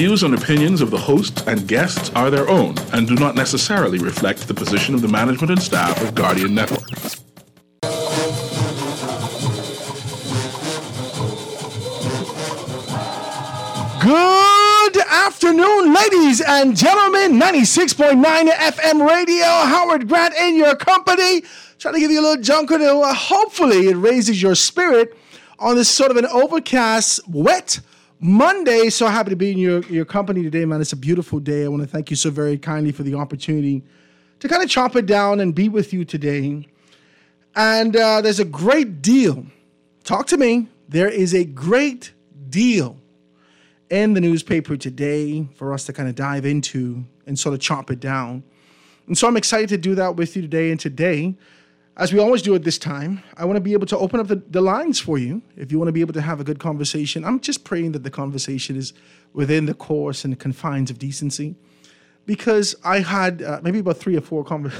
views and opinions of the host and guests are their own and do not necessarily reflect the position of the management and staff of Guardian Network. Good afternoon, ladies and gentlemen. 96.9 FM radio. Howard Grant in your company. Trying to give you a little junk on it. Hopefully it raises your spirit on this sort of an overcast, wet Monday. So happy to be in your company today, man. It's a beautiful day. I want to thank you so very kindly for the opportunity to kind of chop it down and be with you today. And there's a great deal. Talk to me. There is a great deal in the newspaper today for us to kind of dive into and sort of chop it down. And so I'm excited to do that with you today. And today, as we always do at this time, I want to be able to open up the lines for you. If you want to be able to have a good conversation, I'm just praying that the conversation is within the course and the confines of decency. Because I had maybe about three or four calls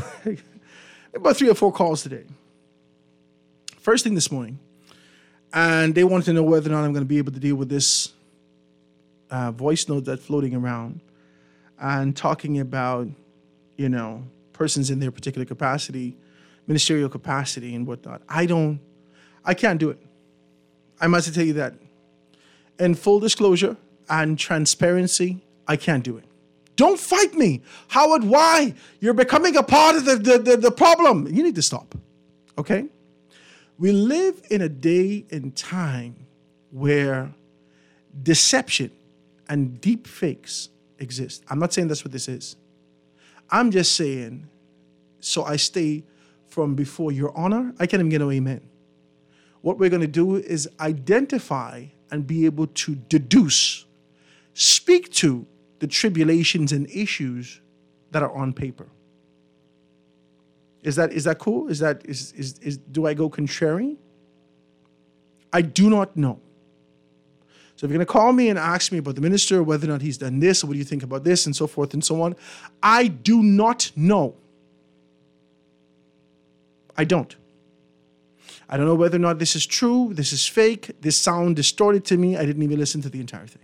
today. First thing this morning. And they wanted to know whether or not I'm going to be able to deal with this voice note that's floating around and talking about, persons in their particular capacity, ministerial capacity and whatnot. I can't do it. I must tell you that. In full disclosure and transparency, I can't do it. Don't fight me. Howard, why? You're becoming a part of the problem. You need to stop. Okay? We live in a day and time where deception and deep fakes exist. I'm not saying that's what this is. I'm just saying, so I stay from before your honor. I can't even get no amen. What we're going to do is identify and be able to deduce, speak to the tribulations and issues that are on paper. Is that cool? Do I go contrary? I do not know. So if you're going to call me and ask me about the minister, whether or not he's done this, or what do you think about this, and so forth and so on, I do not know. I don't know whether or not this is true, this is fake, this sound distorted to me. I didn't even listen to the entire thing.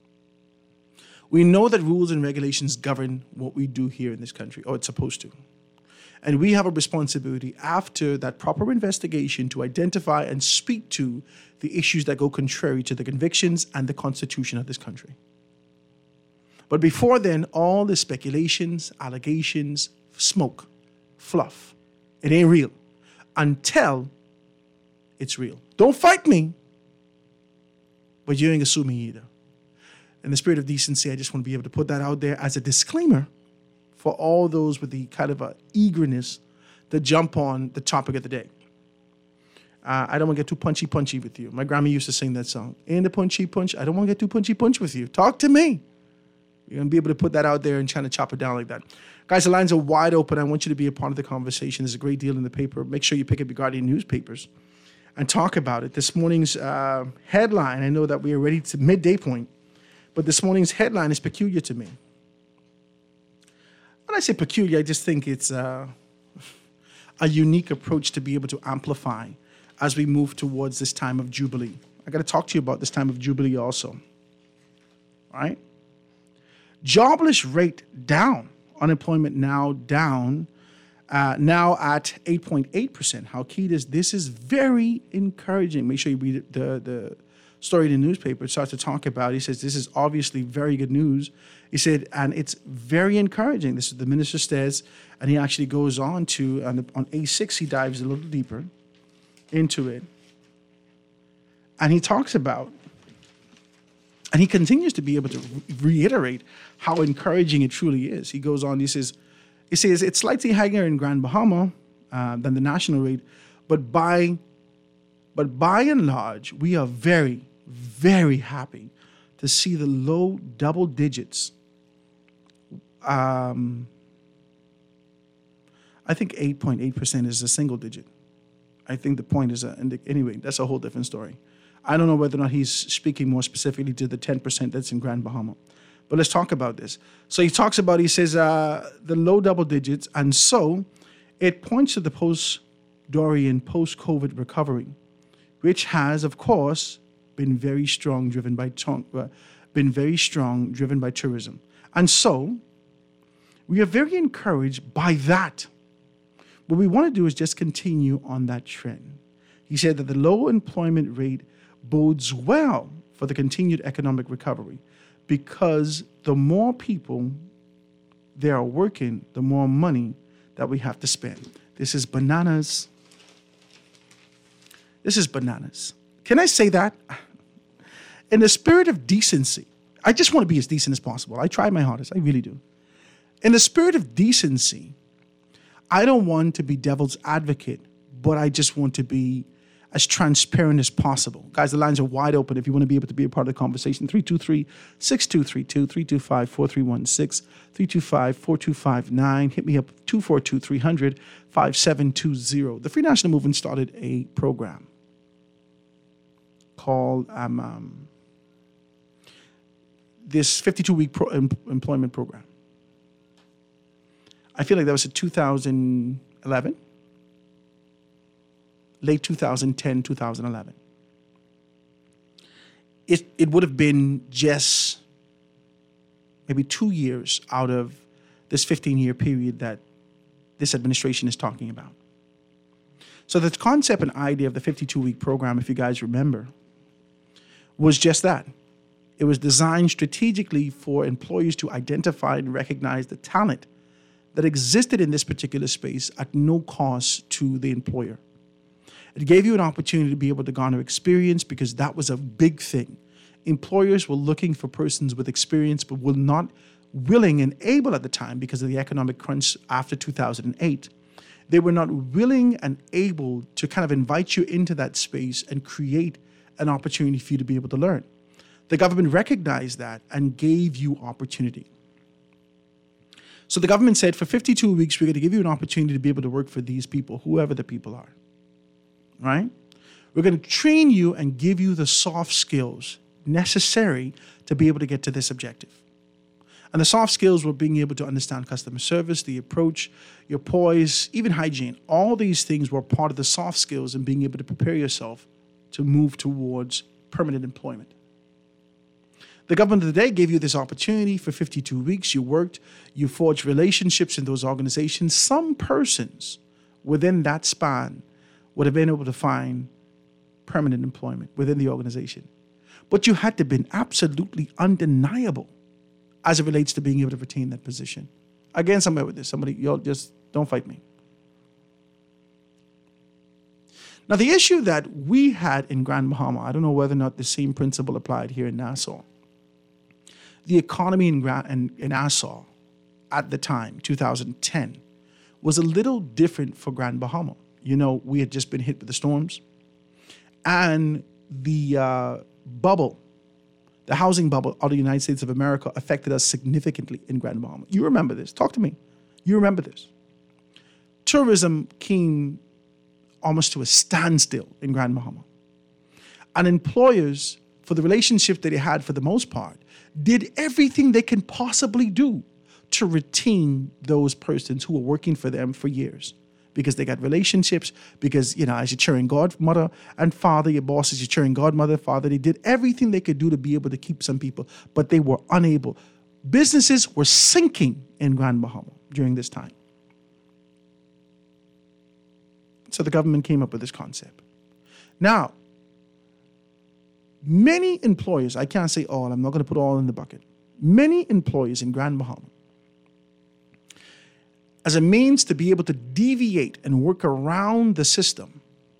We know that rules and regulations govern what we do here in this country, or it's supposed to. And we have a responsibility after that proper investigation to identify and speak to the issues that go contrary to the convictions and the Constitution of this country. But before then, all the speculations, allegations, smoke, fluff, it ain't real until it's real. Don't fight me, but you ain't gonna sue me either. In the spirit of decency, I just want to be able to put that out there as a disclaimer for all those with the kind of eagerness to jump on the topic of the day. I don't want to get too punchy with you. My grandma used to sing that song. Ain't the punchy punch. I don't want to get too punchy with you. Talk to me. You're going to be able to put that out there and trying to chop it down like that. Guys, the lines are wide open. I want you to be a part of the conversation. There's a great deal in the paper. Make sure you pick up your Guardian newspapers and talk about it. This morning's headline, I know that we are ready to midday point, but this morning's headline is peculiar to me. When I say peculiar, I just think it's a unique approach to be able to amplify as we move towards this time of Jubilee. I got to talk to you about this time of Jubilee also. All right? Jobless rate down. Unemployment now down, now at 8.8%. How key this is very encouraging. Make sure you read the story in the newspaper. It starts to talk about, he says, this is obviously very good news. He said, and it's very encouraging. This is the minister says, and he actually goes on to, on A6, he dives a little deeper into it. And he talks about, and he continues to be able to reiterate how encouraging it truly is. He goes on, he says it's slightly higher in Grand Bahama than the national rate, but by and large, we are very, very happy to see the low double digits. I think 8.8% is a single digit. I think the point is, anyway, that's a whole different story. I don't know whether or not he's speaking more specifically to the 10% that's in Grand Bahama. But let's talk about this. So he talks about, he says, the low double digits, and so it points to the post-Dorian, post-COVID recovery, which has, of course, been very strong, driven by been very strong, driven by tourism. And so we are very encouraged by that. What we want to do is just continue on that trend. He said that the low employment rate bodes well for the continued economic recovery because the more people there are working, the more money that we have to spend. This is bananas. This is bananas. Can I say that? In the spirit of decency, I just want to be as decent as possible. I try my hardest. I really do. In the spirit of decency, I don't want to be devil's advocate, but I just want to be as transparent as possible. Guys, the lines are wide open if you want to be able to be a part of the conversation. 323-6232, 325-4316, 325-4259. Hit me up, 242-300-5720. The Free National Movement started a program called this 52-week employment program. I feel like that was in 2011. Late 2010, 2011. It would have been just maybe 2 years out of this 15-year period that this administration is talking about. So the concept and idea of the 52-week program, if you guys remember, was just that. It was designed strategically for employers to identify and recognize the talent that existed in this particular space at no cost to the employer. It gave you an opportunity to be able to garner experience because that was a big thing. Employers were looking for persons with experience but were not willing and able at the time because of the economic crunch after 2008. They were not willing and able to kind of invite you into that space and create an opportunity for you to be able to learn. The government recognized that and gave you opportunity. So the government said, for 52 weeks, we're going to give you an opportunity to be able to work for these people, whoever the people are. Right? We're going to train you and give you the soft skills necessary to be able to get to this objective. And the soft skills were being able to understand customer service, the approach, your poise, even hygiene. All these things were part of the soft skills and being able to prepare yourself to move towards permanent employment. The government of the day gave you this opportunity for 52 weeks. You worked, you forged relationships in those organizations. Some persons within that span would have been able to find permanent employment within the organization. But you had to have been absolutely undeniable as it relates to being able to retain that position. Again, somewhere with this. Somebody, y'all just don't fight me. Now, the issue that we had in Grand Bahama, I don't know whether or not the same principle applied here in Nassau. The economy in Nassau at the time, 2010, was a little different for Grand Bahama. You know, we had just been hit with the storms. And the bubble, the housing bubble of the United States of America affected us significantly in Grand Bahama. You remember this. Talk to me. You remember this. Tourism came almost to a standstill in Grand Bahama. And employers, for the relationships that they had for the most part, did everything they can possibly do to retain those persons who were working for them for years. Because they got relationships, because, you know, as your cheering godmother and father, your boss is your cheering godmother, father, they did everything they could do to be able to keep some people, but they were unable. Businesses were sinking in Grand Bahama during this time. So the government came up with this concept. Now, many employers, I can't say all, I'm not going to put all in the bucket. Many employers in Grand Bahama, as a means to be able to deviate and work around the system,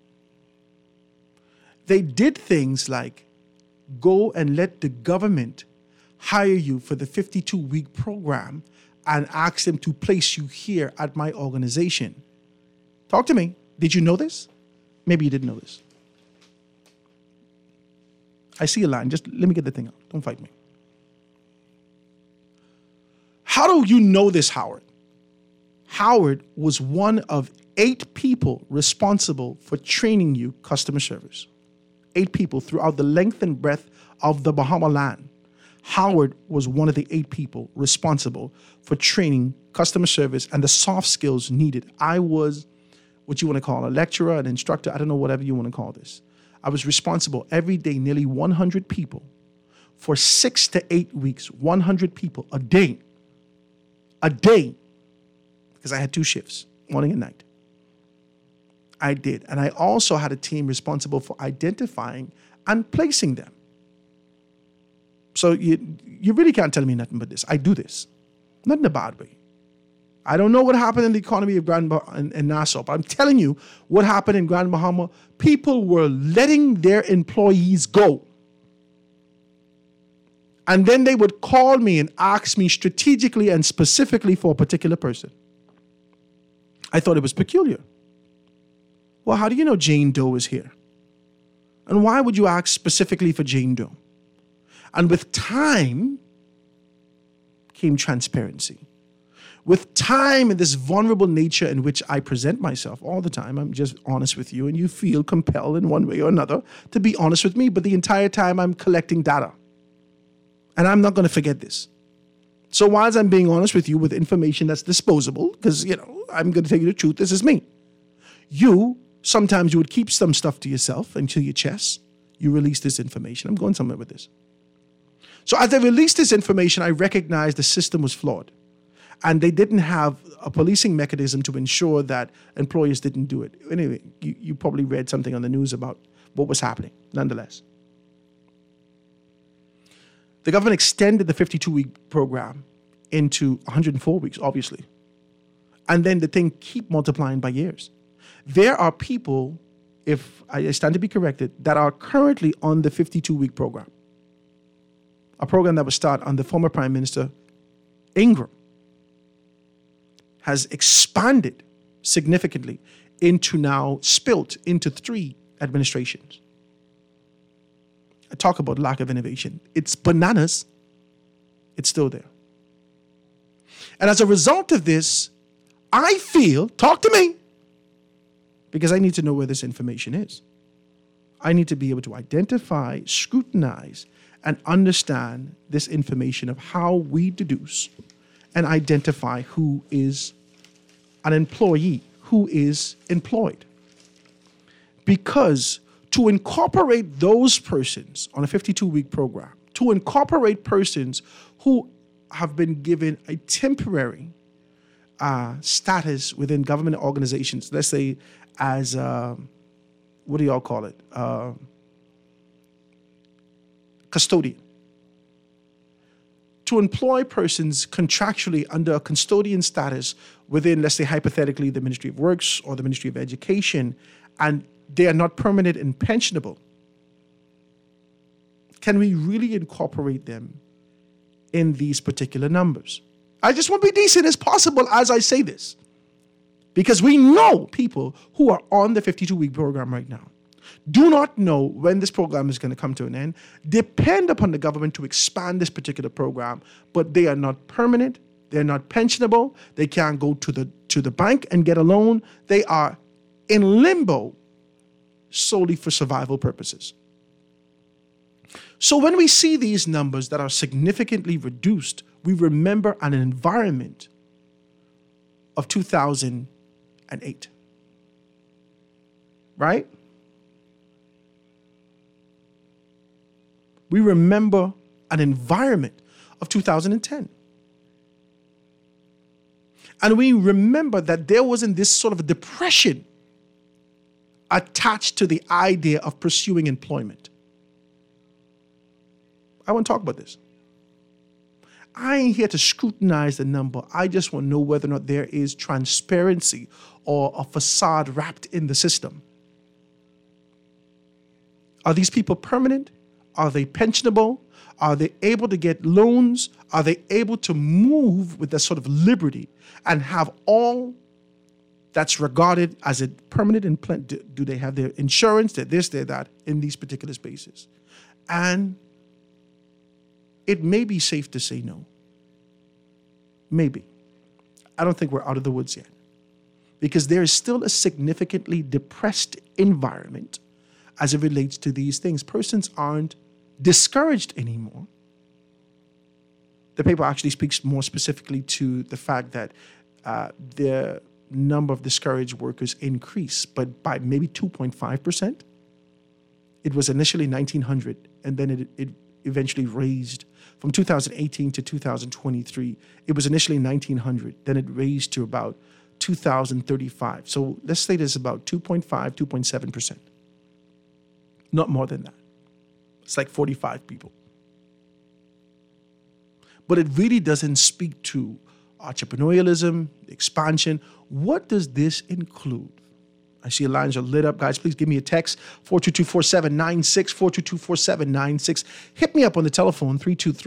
they did things like go and let the government hire you for the 52-week program and ask them to place you here at my organization. Talk to me. Did you know this? Maybe you didn't know this. I see a line. Just let me get the thing out. Don't fight me. How do you know this, Howard? Howard was one of 8 people responsible for training you customer service. 8 people throughout the length and breadth of the Bahama land. Howard was one of the 8 people responsible for training customer service and the soft skills needed. I was what you want to call a lecturer, an instructor, I don't know, whatever you want to call this. I was responsible every day, nearly 100 people, for 6 to 8 weeks, 100 people a day, because I had 2 shifts, morning and night. I did. And I also had a team responsible for identifying and placing them. So you really can't tell me nothing but this. I do this. Not in a bad way. I don't know what happened in the economy of in Nassau, but I'm telling you what happened in Grand Bahama. People were letting their employees go. And then they would call me and ask me strategically and specifically for a particular person. I thought it was peculiar. Well, how do you know Jane Doe is here? And why would you ask specifically for Jane Doe? And with time came transparency. With time and this vulnerable nature in which I present myself all the time, I'm just honest with you, and you feel compelled in one way or another to be honest with me, but the entire time I'm collecting data. And I'm not going to forget this. So whilst I'm being honest with you with information that's disposable, because, I'm going to tell you the truth, this is me. Sometimes you would keep some stuff to yourself until your chest. You release this information. I'm going somewhere with this. So as I released this information, I recognized the system was flawed. And they didn't have a policing mechanism to ensure that employers didn't do it. Anyway, you probably read something on the news about what was happening, nonetheless. The government extended the 52-week program into 104 weeks, obviously. And then the thing keep multiplying by years. There are people, if I stand to be corrected, that are currently on the 52-week program. A program that was started under former Prime Minister Ingram has expanded significantly into now spilt into 3 administrations. I talk about lack of innovation. It's bananas. It's still there. And as a result of this, I feel, talk to me, because I need to know where this information is. I need to be able to identify, scrutinize, and understand this information of how we deduce and identify who is an employee, who is employed. Because to incorporate those persons on a 52-week program, to incorporate persons who have been given a temporary status within government organizations, let's say as, what do y'all call it? Custodian. To employ persons contractually under a custodian status within, let's say, hypothetically, the Ministry of Works or the Ministry of Education, and they are not permanent and pensionable. Can we really incorporate them in these particular numbers? I just want to be decent as possible as I say this, because we know people who are on the 52-week program right now do not know when this program is going to come to an end, depend upon the government to expand this particular program, but they are not permanent, they're not pensionable, they can't go to the bank and get a loan, they are in limbo solely for survival purposes. So when we see these numbers that are significantly reduced, we remember an environment of 2008, right? We remember an environment of 2010. And we remember that there wasn't this sort of a depression attached to the idea of pursuing employment. I want to talk about this. I ain't here to scrutinize the number. I just want to know whether or not there is transparency or a facade wrapped in the system. Are these people permanent? Are they pensionable? Are they able to get loans? Are they able to move with that sort of liberty and have all that's regarded as a permanent implant? Do they have their insurance, their this, their that in these particular spaces? And it may be safe to say no. Maybe. I don't think we're out of the woods yet, because there is still a significantly depressed environment as it relates to these things. Persons aren't discouraged anymore. The paper actually speaks more specifically to the fact that the number of discouraged workers increased, but by maybe 2.5%. It was initially 1,900, and then it eventually raised from 2018 to 2023. It was initially 1,900. Then it raised to about 2,035. So let's say there's about 2.5, 2.7%. Not more than that. It's like 45 people. But it really doesn't speak to entrepreneurialism, expansion. What does this include? I see your lines are lit up. Guys, please give me a text, 422-4796, 422-4796. Hit me up on the telephone,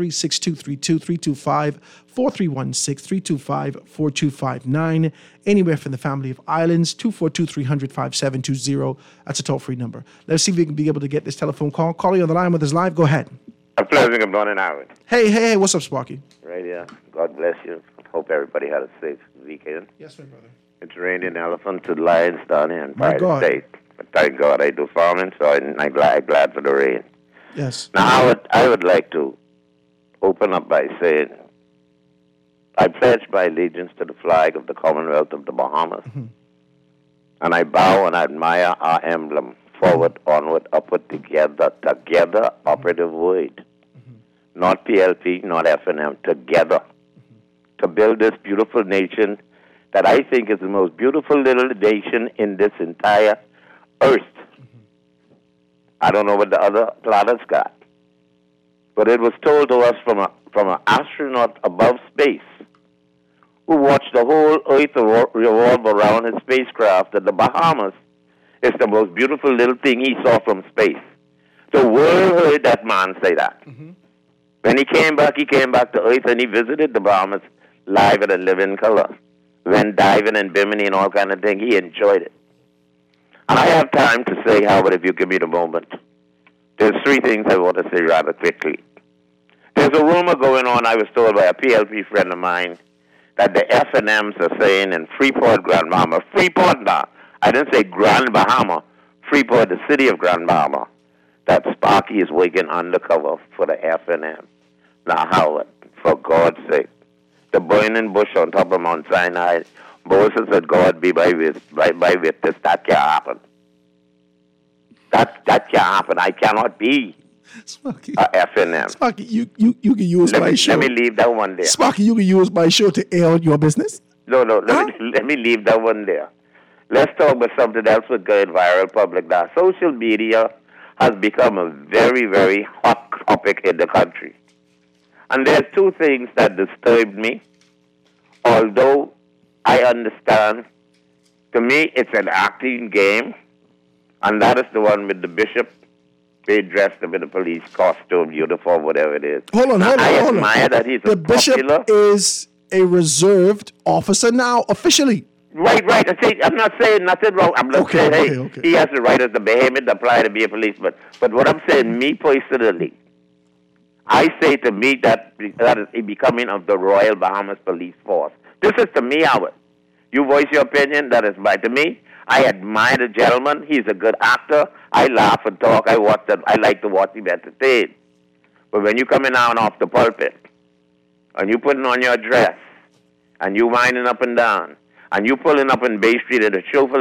323-6232, 325-4316, 325-4259. Anywhere from the family of islands, 242-300-5720. That's a toll-free number. Let's see if we can be able to get this telephone call. Caller on the line with us live. Go ahead. A pleasure. Good morning, Howard. Hey. What's up, Sparky? Right here. God bless you. Hope everybody had a safe weekend. Yes, my brother. It's raining elephants and lions down here in My Pride God. State. But thank God I do farming, so I'm glad for the rain. Yes. Now, I would like to open up by saying I pledge my allegiance to the flag of the Commonwealth of the Bahamas. Mm-hmm. And I bow and admire our emblem, forward, onward, upward, together, operative word. Mm-hmm. Not PLP, not FNM, together. Mm-hmm. To build this beautiful nation that I think is the most beautiful little nation in this entire earth. Mm-hmm. I don't know what the other planets got. But it was told to us from an astronaut above space who watched the whole earth revolve around his spacecraft that the Bahamas is the most beautiful little thing he saw from space. The world heard that man say that. Mm-hmm. When he came back to Earth and he visited the Bahamas live and live in color. Went diving and bimini and all kind of thing. He enjoyed it. And I have time to say, Howard, if you give me the moment. There's three things I want to say rather quickly. There's a rumor going on, I was told by a PLP friend of mine, that the FNMs are saying in Freeport, Grand Bahama, Freeport now, I didn't say Grand Bahama, Freeport, the city of Grand Bahama, that Sparky is working undercover for the FNM. Now, Howard, for God's sake, the burning bush on top of Mount Sinai, Moses said, God be by witness, that can't happen. That can't happen. I cannot be Sparky, a FNM. Sparky, you can use my show. Let me leave that one there. Sparky, you can use my show to air out your business? No, let me leave that one there. Let's talk about something else with going viral public now. Social media has become a very, very hot topic in the country. And there's two things that disturbed me. Although I understand, to me it's an acting game, and that is the one with the bishop being dressed up in a police costume, uniform, whatever it is. Hold on. I admire that he's the bishop popular. is a reserved officer now, officially. Right. I'm not saying nothing wrong. I'm not saying, he has the right as the behemoth to apply to be a policeman. But what I'm saying, me personally, I say to me that is a becoming of the Royal Bahamas Police Force. This is to me, Howard. You voice your opinion, that is by to me. I admire the gentleman. He's a good actor. I laugh and talk. I like to watch him entertain. But when you coming out off the pulpit, and you putting on your dress, and you winding up and down, and you pulling up in Bay Street at a chauffeur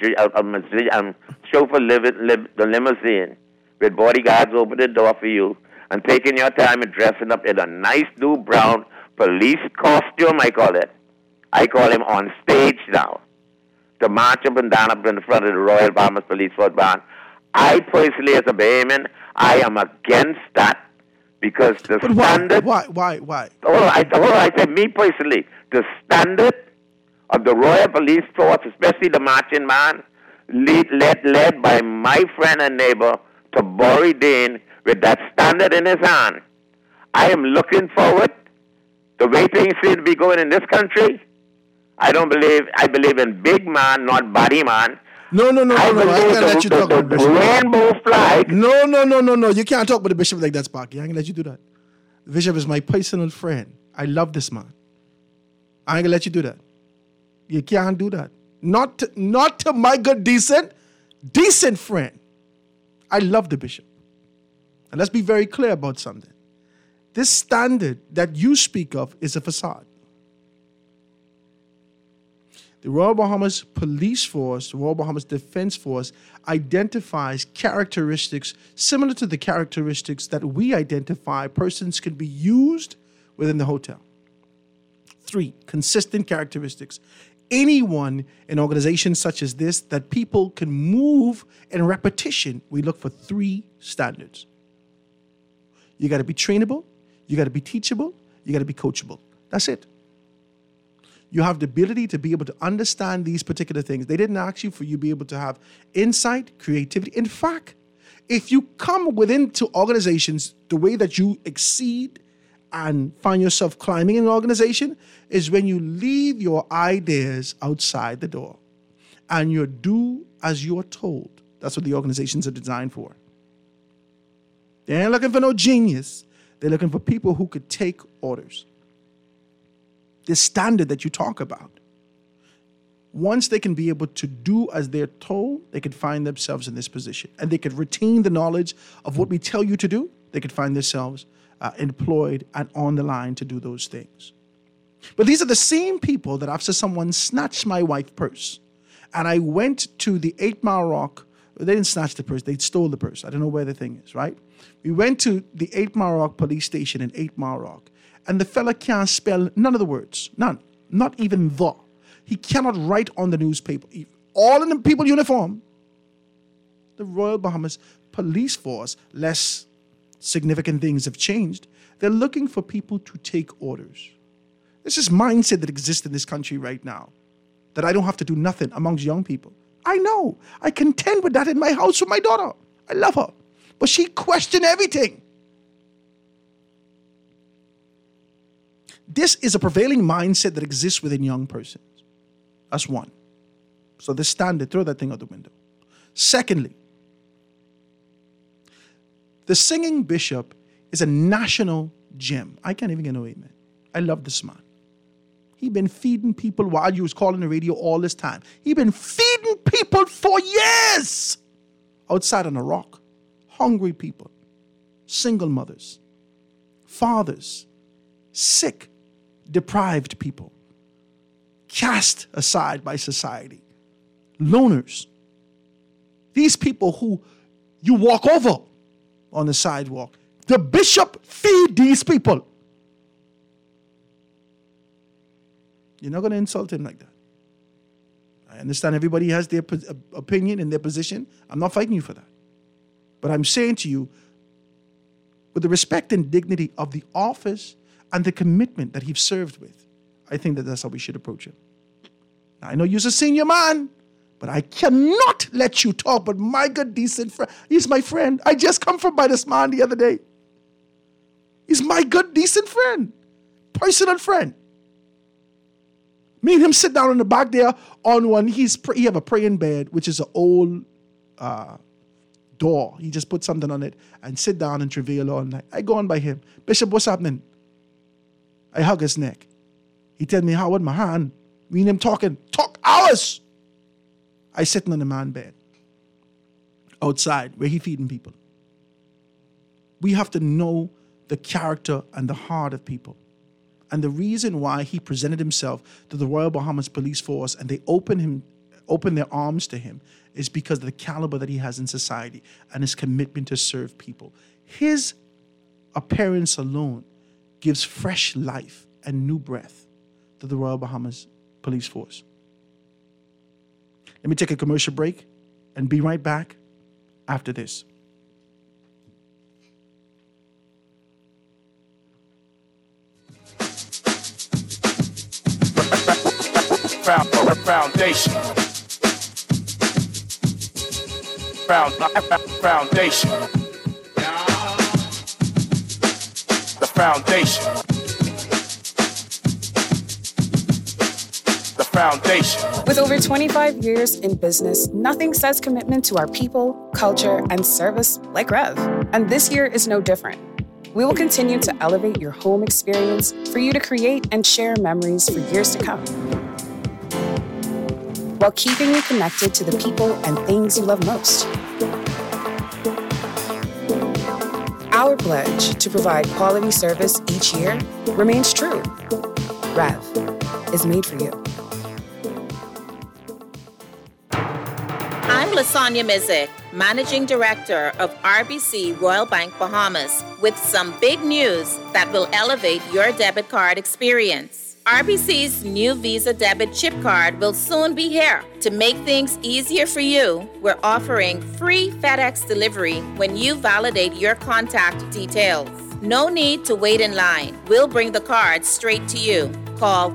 the limousine, with bodyguards open the door for you, and taking your time and dressing up in a nice new brown police costume, I call it. I call him on stage now. To march up and down up in the front of the Royal Bahamas Police Force band. I personally, as a Bahamian, I am against that because the standard... Why? I said, me personally, the standard of the Royal Police Force, especially the marching man, led by my friend and neighbor, Tabori Dane, with that standard in his hand. I am looking forward, the way things seem to be going in this country, I believe in big man, not body man. No. I can't let you talk about the bishop. Rainbow flag. No. You can't talk about the bishop like that, Sparky. I ain't gonna let you do that. The bishop is my personal friend. I love this man. I ain't gonna let you do that. You can't do that. Not to my good, decent friend. I love the bishop. And let's be very clear about something. This standard that you speak of is a facade. The Royal Bahamas Police Force, the Royal Bahamas Defense Force, identifies characteristics similar to the characteristics that we identify persons can be used within the hotel. 3, consistent characteristics. Anyone in organizations such as this that people can move in repetition, we look for 3 standards. You got to be trainable, you got to be teachable, you got to be coachable. That's it. You have the ability to be able to understand these particular things. They didn't ask you for you to be able to have insight, creativity. In fact, if you come into organizations, the way that you exceed and find yourself climbing in an organization is when you leave your ideas outside the door and you do as you're told. That's what the organizations are designed for. They ain't looking for no genius. They're looking for people who could take orders. This standard that you talk about, once they can be able to do as they're told, they could find themselves in this position. And they could retain the knowledge of what we tell you to do. They could find themselves employed and on the line to do those things. But these are the same people that after someone snatched my wife's purse, and I went to the 8 Mile Rock, they didn't snatch the purse, they stole the purse. I don't know where the thing is, right? We went to the 8 Mile Rock police station in 8 Mile Rock, and the fella can't spell none of the words, none, not even the. He cannot write on the newspaper. All in the people uniform. The Royal Bahamas Police Force, less significant things have changed. They're looking for people to take orders. This is mindset that exists in this country right now, that I don't have to do nothing amongst young people. I know. I contend with that in my house with my daughter. I love her. But she questioned everything. This is a prevailing mindset that exists within young persons. That's one. So the standard, throw that thing out the window. Secondly, the singing bishop is a national gem. I can't even get no amen. I love this man. He been feeding people while you was calling the radio all this time. He been feeding people for years outside on a rock. Hungry people, single mothers, fathers, sick, deprived people, cast aside by society, loners. These people who you walk over on the sidewalk. The bishop feed these people. You're not going to insult him like that. I understand everybody has their opinion and their position. I'm not fighting you for that. But I'm saying to you, with the respect and dignity of the office and the commitment that he's served with, I think that that's how we should approach him. Now, I know you're a senior man, but I cannot let you talk, but my good, decent friend, he's my friend. I just come from by this man the other day. He's my good, decent friend, personal friend. Me and him sit down in the back there on one. He have a praying bed, which is an old door. He just put something on it and sit down and travail all night. I go on by him. Bishop, what's happening? I hug his neck. He tell me, Howard, my hand. Me and him talk hours. I sitting on the man bed outside where he feeding people. We have to know the character and the heart of people. And the reason why he presented himself to the Royal Bahamas Police Force and they opened their arms to him is because of the caliber that he has in society and his commitment to serve people. His appearance alone gives fresh life and new breath to the Royal Bahamas Police Force. Let me take a commercial break and be right back after this. Foundation. Foundation. The foundation. The foundation. With over 25 years in business, nothing says commitment to our people, culture, and service like Rev. And this year is no different. We will continue to elevate your home experience for you to create and share memories for years to come, while keeping you connected to the people and things you love most. Our pledge to provide quality service each year remains true. Rev is made for you. Lasagna Mizik, Managing Director of RBC Royal Bank Bahamas, with some big news that will elevate your debit card experience. RBC's new Visa debit chip card will soon be here. To make things easier for you, we're offering free FedEx delivery when you validate your contact details. No need to wait in line. We'll bring the card straight to you. Call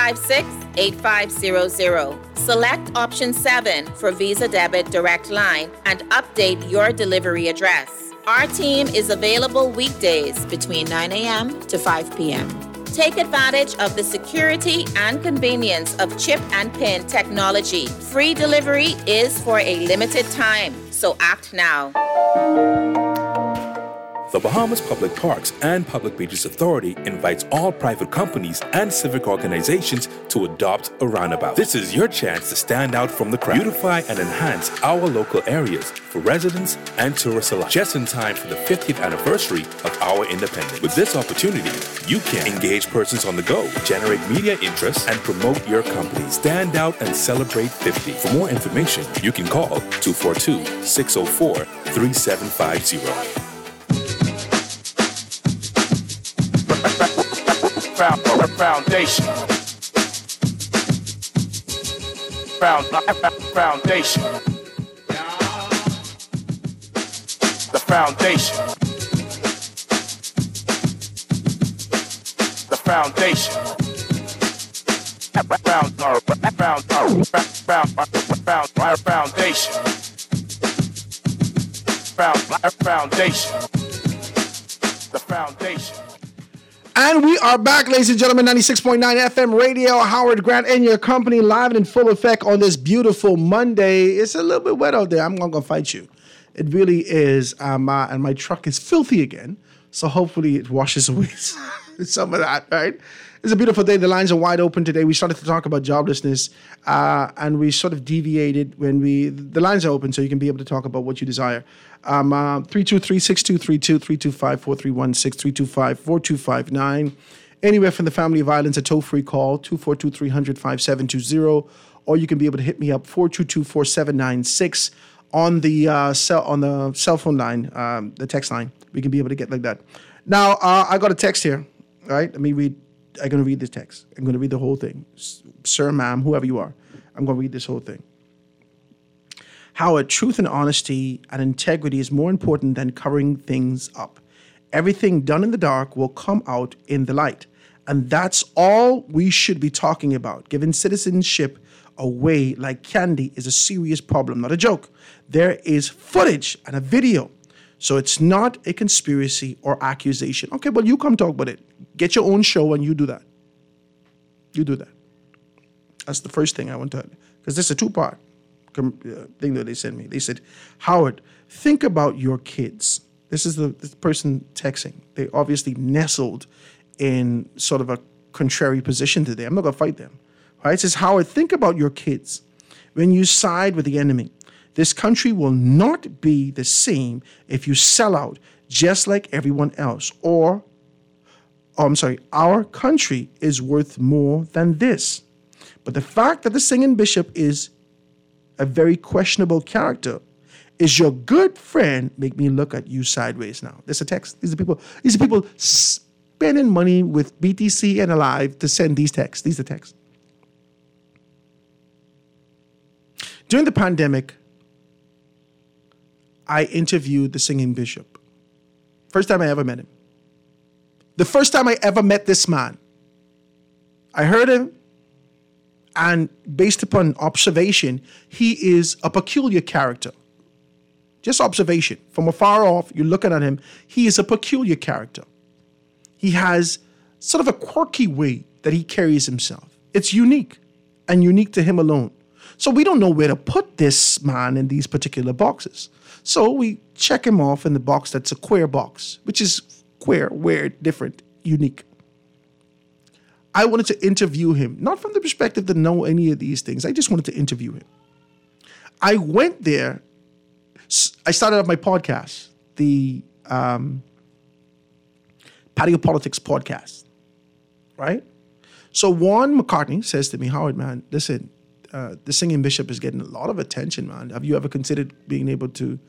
356-8500. Select option 7 for Visa Debit Direct Line and update your delivery address. Our team is available weekdays between 9 a.m. to 5 p.m. Take advantage of the security and convenience of chip and PIN technology. Free delivery is for a limited time, so act now. The Bahamas Public Parks and Public Beaches Authority invites all private companies and civic organizations to adopt a roundabout. This is your chance to stand out from the crowd, beautify and enhance our local areas for residents and tourists alike, just in time for the 50th anniversary of our independence. With this opportunity, you can engage persons on the go, generate media interest, and promote your company. Stand out and celebrate 50. For more information, you can call 242-604-3750. Foundation. Foundation. The foundation. The foundation. Foundation. The foundation. And we are back, ladies and gentlemen, 96.9 FM radio. Howard Grant in your company, live and in full effect on this beautiful Monday. It's a little bit wet out there. I'm not going to fight you. It really is. And my truck is filthy again. So hopefully it washes away some of that, right? It's a beautiful day. The lines are wide open today. We started to talk about joblessness, and we sort of deviated when the lines are open, so you can be able to talk about what you desire. 323-6232, 325-4316, 325-4259. Anywhere from the family of islands, a toll-free call, 242-300-5720, or you can be able to hit me up, 422-4796 on the cell phone line, the text line. We can be able to get like that. Now, I got a text here, right? Let me read. I'm going to read this text. I'm going to read the whole thing. Sir, ma'am, whoever you are, I'm going to read this whole thing. Howard, truth and honesty and integrity is more important than covering things up. Everything done in the dark will come out in the light. And that's all we should be talking about. Giving citizenship away like candy is a serious problem, not a joke. There is footage and a video. So it's not a conspiracy or accusation. Okay, well, you come talk about it. Get your own show and you do that. You do that. That's the first thing I want to, because this is a two-part thing that they sent me. They said, Howard, think about your kids. This is the person texting. They obviously nestled in sort of a contrary position today. I'm not going to fight them. Right? It says, Howard, think about your kids. When you side with the enemy, this country will not be the same if you sell out just like everyone else. Our country is worth more than this. But the fact that the singing bishop is a very questionable character is your good friend make me look at you sideways now. There's a text. These are people spending money with BTC and Alive to send these texts. These are texts. During the pandemic, I interviewed the singing bishop. First time I ever met him. The first time I ever met this man. I heard him, and based upon observation, he is a peculiar character. Just observation. From afar off, you're looking at him, he is a peculiar character. He has sort of a quirky way that he carries himself. It's unique, and unique to him alone. So we don't know where to put this man in these particular boxes. So we check him off in the box that's a queer box, which is queer, weird, different, unique. I wanted to interview him, not from the perspective to know any of these things. I just wanted to interview him. I went there. I started up my podcast, the Patio Politics podcast, right? So Juan McCartney says to me, Howard, man, listen, the singing bishop is getting a lot of attention, man. Have you ever considered being able to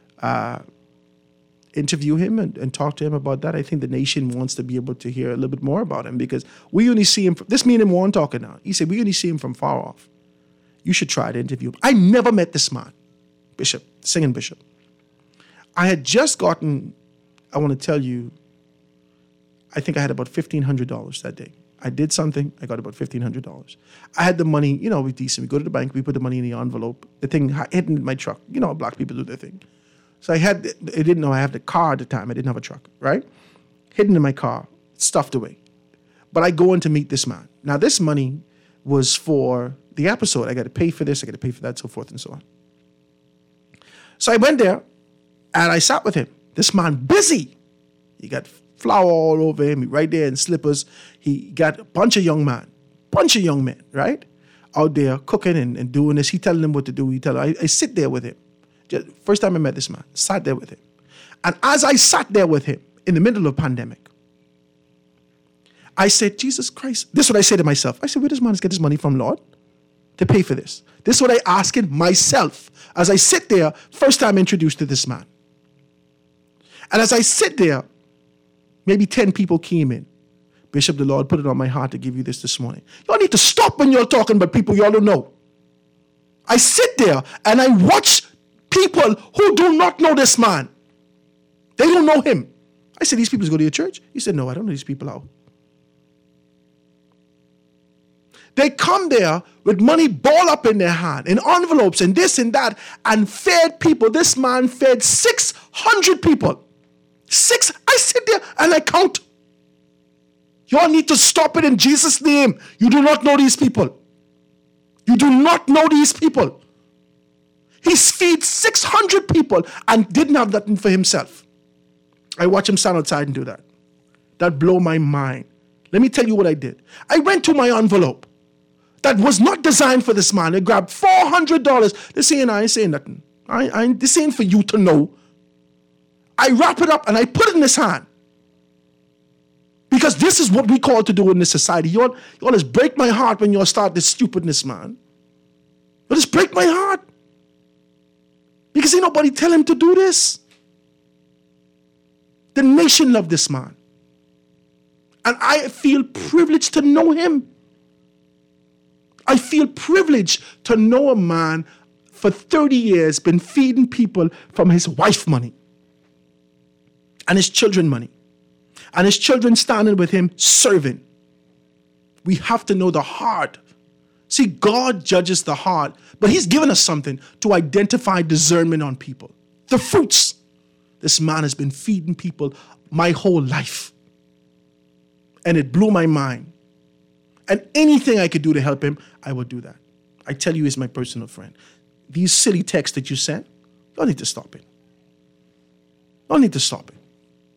interview him and talk to him about that? I think the nation wants to be able to hear a little bit more about him, because we only see him, this me and him one talking now. He said, we only see him from far off. You should try to interview him. I never met this man, bishop, singing bishop. I had just gotten, I want to tell you, I think I had about $1,500 that day. I did something, I got about $1,500. I had the money, we're decent. We go to the bank, we put the money in the envelope, the thing hidden in my truck. You know how black people do their thing. So I didn't know I had the car at the time. I didn't have a truck, right? Hidden in my car, stuffed away. But I go in to meet this man. Now, this money was for the episode. I got to pay for this, I got to pay for that, so forth and so on. So I went there, and I sat with him. This man, busy. He got flour all over him, right there in slippers. He got a bunch of young men, right? Out there cooking and doing this. He telling them what to do. I sit there with him. First time I met this man, sat there with him. And as I sat there with him in the middle of a pandemic, I said, Jesus Christ, this is what I said to myself. I said, where does man get his money from, Lord, to pay for this? This is what I asking myself as I sit there, first time introduced to this man. And as I sit there, maybe 10 people came in. Bishop, the Lord put it on my heart to give you this morning. Y'all need to stop when you're talking about people y'all don't know. I sit there and I watch people who do not know this man. They don't know him. I said, these people go to your church? He said, no, I don't know these people out. They come there with money ball up in their hand, in envelopes and this and that, and fed people. This man fed 600 people. I sit there and I count. Y'all need to stop it in Jesus' name. You do not know these people. You do not know these people. He feeds 600 people and didn't have nothing for himself. I watch him stand outside and do that. That blew my mind. Let me tell you what I did. I went to my envelope that was not designed for this man. I grabbed $400. This ain't, I ain't saying nothing. This ain't for you to know. I wrap it up and I put it in his hand. Because this is what we call to do in this society. Y'all just break my heart when y'all start this stupidness, man. Y'all just break my heart. Because ain't nobody tell him to do this. The nation loved this man. And I feel privileged to know him. I feel privileged to know a man for 30 years been feeding people from his wife money. And his children money. And his children standing with him serving. We have to know the heart. See, God judges the heart, but he's given us something to identify discernment on people. The fruits. This man has been feeding people my whole life. And it blew my mind. And anything I could do to help him, I would do that. I tell you, he's my personal friend. These silly texts that you sent, you don't need to stop it. You don't need to stop it.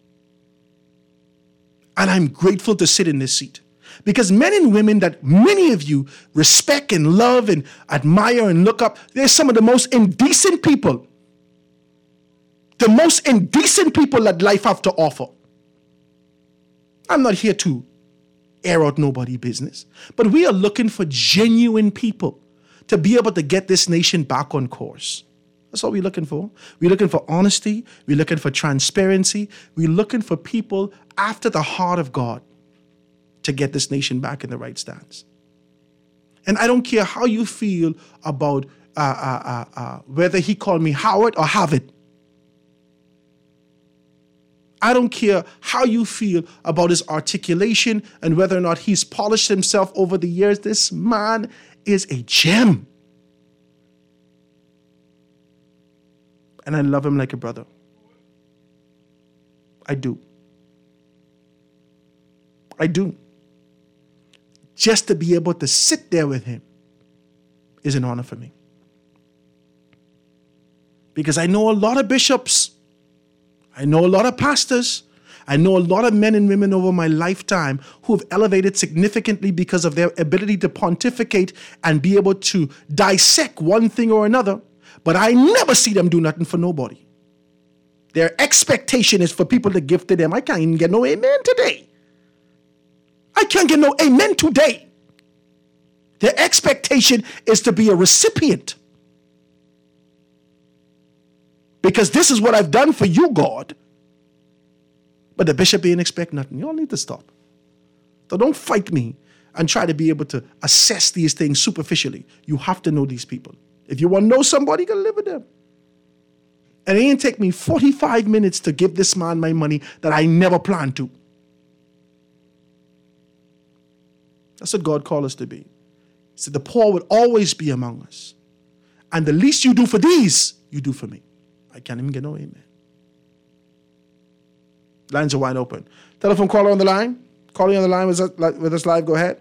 And I'm grateful to sit in this seat. Because men and women that many of you respect and love and admire and look up, they're some of the most indecent people. The most indecent people that life have to offer. I'm not here to air out nobody's business. But we are looking for genuine people to be able to get this nation back on course. That's what we're looking for. We're looking for honesty. We're looking for transparency. We're looking for people after the heart of God to get this nation back in the right stance. And I don't care how you feel about whether he called me Howard or Harvard. I don't care how you feel about his articulation and whether or not he's polished himself over the years. This man is a gem. And I love him like a brother. I do. I do. Just to be able to sit there with him is an honor for me. Because I know a lot of bishops. I know a lot of pastors. I know a lot of men and women over my lifetime who have elevated significantly because of their ability to pontificate and be able to dissect one thing or another. But I never see them do nothing for nobody. Their expectation is for people to give to them. I can't even get no amen today. I can't get no amen today. Their expectation is to be a recipient. Because this is what I've done for you, God. But the bishop ain't expect nothing. You all need to stop. So don't fight me and try to be able to assess these things superficially. You have to know these people. If you want to know somebody, you got to live with them. And it ain't take me 45 minutes to give this man my money that I never planned to. That's what God called us to be. He said the poor will always be among us. And the least you do for these, you do for me. I can't even get no amen. Lines are wide open. Telephone caller on the line. Calling on the line with us live. Go ahead.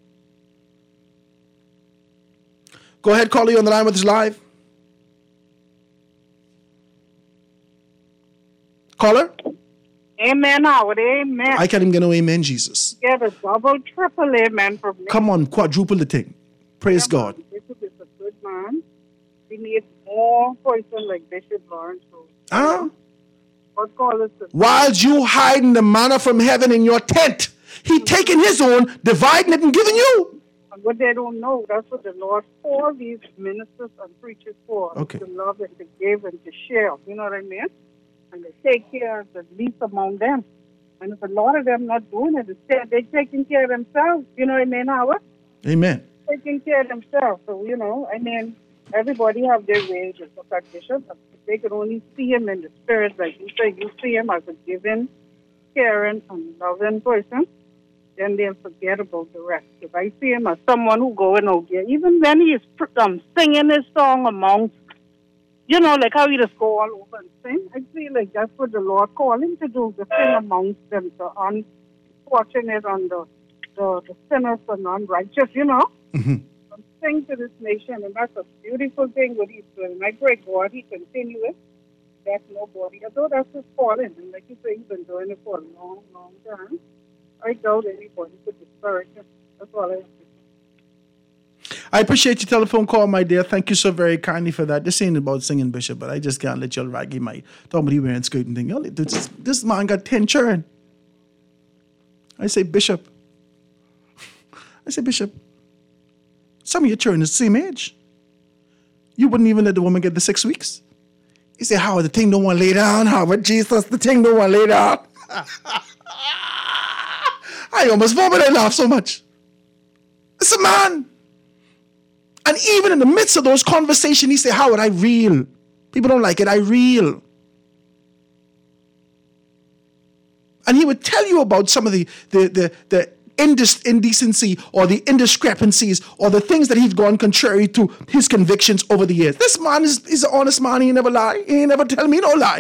Go ahead, caller on the line with us live. Caller? Amen, Howard. Amen. I can't even get no amen, Jesus. Get a double, triple amen from me. Come on, quadruple the thing. Praise God. Bishop is a good man. We need more person like Bishop Lawrence. What call us? While you hiding the manna from heaven in your tent, he taking his own, dividing it and giving you. And what they don't know, that's what the Lord called these ministers and preachers for. Okay. To love and to give and to share. You know what I mean? And to take care of the least among them. And if a lot of them not doing it, instead they're taking care of themselves. You know what I mean, Howard? Amen. Taking care of themselves. So, you know, I mean, everybody have their ways. Look at Bishop. If they could only see him in the spirit, like you say, you see him as a giving, caring, and loving person, then they'll forget about the rest. If I see him as someone who going out there, even when he's singing his song amongst, you know, like how he just go all over and sing, I feel like that's what the Lord called him to do, to sing amongst them, the unfortunate and the sinners and unrighteous, you know. Mm-hmm. Sing to this nation, and that's a beautiful thing what he's doing. And I pray God he continue it. That's nobody. Although that's his calling, and like you say, he's been doing it for a long, long time. I doubt anybody could discourage him. That's all I have to say. I appreciate your telephone call, my dear. Thank you so very kindly for that. This ain't about singing, Bishop, but I just can't let y'all raggy my talking about he wearing skirt and thing. Y'all, this man got 10 children. I say, Bishop. Some of your children is the same age. You wouldn't even let the woman get the 6 weeks. You say, Howard, the thing don't want to lay down. Howard, Jesus, the thing don't want to lay down. I almost vomited. I laughed so much. It's a man. And even in the midst of those conversations, he say, Howard, I real. People don't like it. I real. And he would tell you about some of the indecency or the indiscrepancies or the things that he's gone contrary to his convictions over the years. This man is an honest man. He never lie. He ain't never tell me no lie.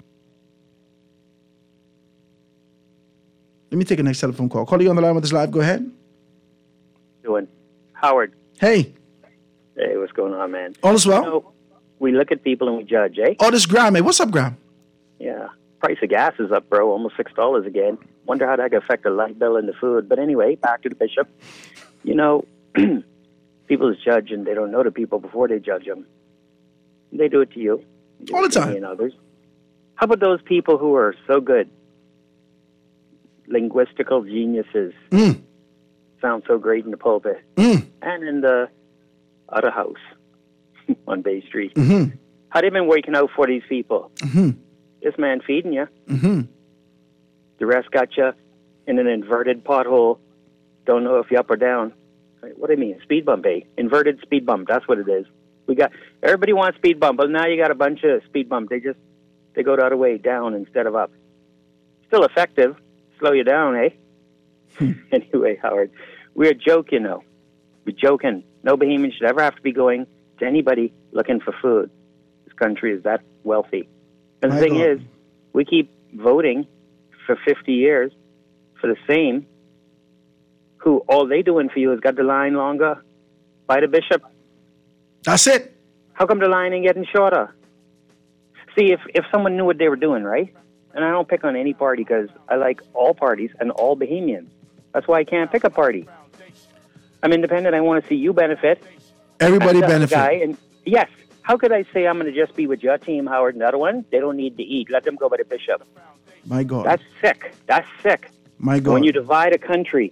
Let me take a next telephone call. Call you on the line with us live. Go ahead. Doing. Howard. Hey. Hey, what's going on, man? All is well? You know, we look at people and we judge, eh? Oh, this Graham. Hey, what's up, Graham? Yeah. Price of gas is up, bro. Almost $6 again. Wonder how that could affect the light bill and the food. But anyway, back to the bishop. You know, people is judge and they don't know the people before they judge them. They do it to you. All the time. And others. How about those people who are so good? Linguistical geniuses. Sound so great in the pulpit. And in the other house on Bay Street. How they been working out for these people? This man feeding you. The rest got you in an inverted pothole. Don't know if you're up or down. What do you mean? Speed bump, eh? Inverted speed bump. That's what it is. Everybody wants speed bump, but now you got a bunch of speed bump. They go the other way, down instead of up. Still effective. Slow you down, eh? Anyway, Howard, we're joking, though. We're joking. No Bahamian should ever have to be going to anybody looking for food. This country is that wealthy. And the thing is, we keep voting for 50 years for the same, who all they doing for you is got the line longer by the bishop. That's it. How come the line ain't getting shorter? See, if someone knew what they were doing, right? And I don't pick on any party because I like all parties and all Bahamians. That's why I can't pick a party. I'm independent. I want to see you benefit. Everybody benefit. And yes. How could I say I'm going to just be with your team, Howard, and the other one? They don't need to eat. Let them go by the bishop. My God. That's sick. That's sick. My God. When you divide a country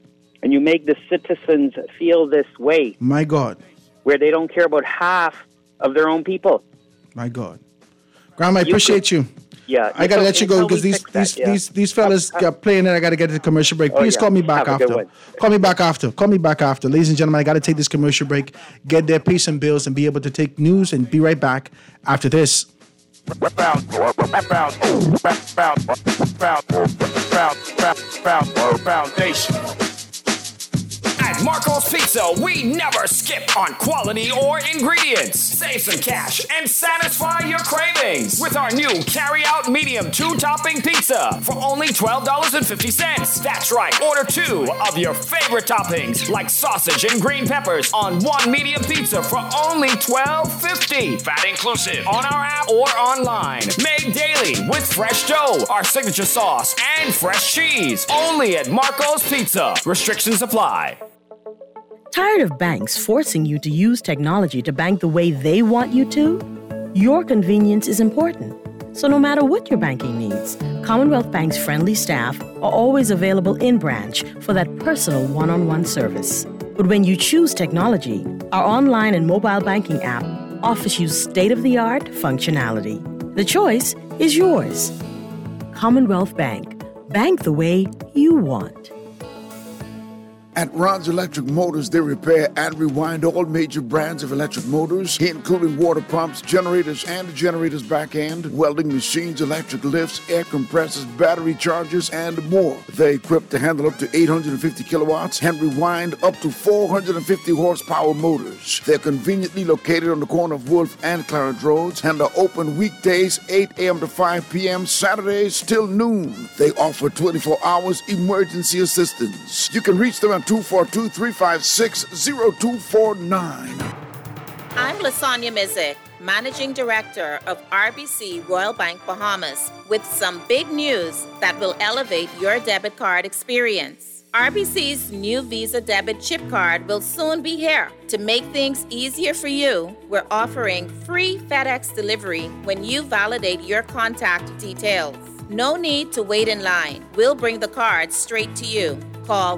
and you make the citizens feel this way, My God. where they don't care about half of their own people. My God. Grandma, I appreciate you. Yeah. I got to let you go because these fellas got playing and I got to get to the commercial break. Please call me back Have a good after. one. Call me back after. Call me back after. Ladies and gentlemen, I got to take this commercial break, get their pay some bills, and be able to take news and be right back after this. Foundation. At Marco's Pizza, we never skip on quality or ingredients. Save some cash and satisfy your cravings with our new carry-out medium 2-topping pizza for only $12.50. That's right, order 2 of your favorite toppings like sausage and green peppers on 1 medium pizza for only $12.50. VAT inclusive on our app or online. Made daily with fresh dough, our signature sauce, and fresh cheese. Only at Marco's Pizza. Restrictions apply. Tired of banks forcing you to use technology to bank the way they want you to? Your convenience is important. So no matter what your banking needs, Commonwealth Bank's friendly staff are always available in branch for that personal one-on-one service. But when you choose technology, our online and mobile banking app offers you state-of-the-art functionality. The choice is yours. Commonwealth Bank. Bank the way you want. At Ron's Electric Motors, they repair and rewind all major brands of electric motors, including water pumps, generators and the generator's back end, welding machines, electric lifts, air compressors, battery chargers, and more. They're equipped to handle up to 850 kilowatts and rewind up to 450 horsepower motors. They're conveniently located on the corner of Wolf and Clarence Roads and are open weekdays 8 a.m. to 5 p.m., Saturdays till noon. They offer 24 hours emergency assistance. You can reach them at 242-356-0249. I'm Lasagna Mizik, Managing Director of RBC Royal Bank Bahamas, with some big news that will elevate your debit card experience. RBC's new Visa Debit Chip Card will soon be here. To make things easier for you, we're offering free FedEx delivery when you validate your contact details. No need to wait in line. We'll bring the card straight to you. Call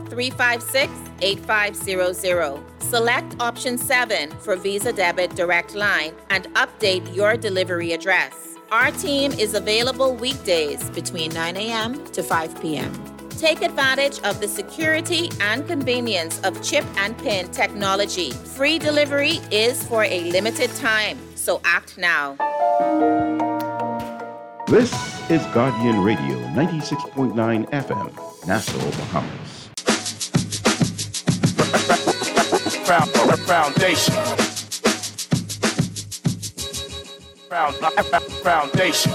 356-8500. Select option 7 for Visa Debit Direct Line and update your delivery address. Our team is available weekdays between 9 a.m. to 5 p.m. Take advantage of the security and convenience of chip and PIN technology. Free delivery is for a limited time, so act now. This is Guardian Radio 96.9 FM, Nassau, Bahamas. Foundation. Foundation.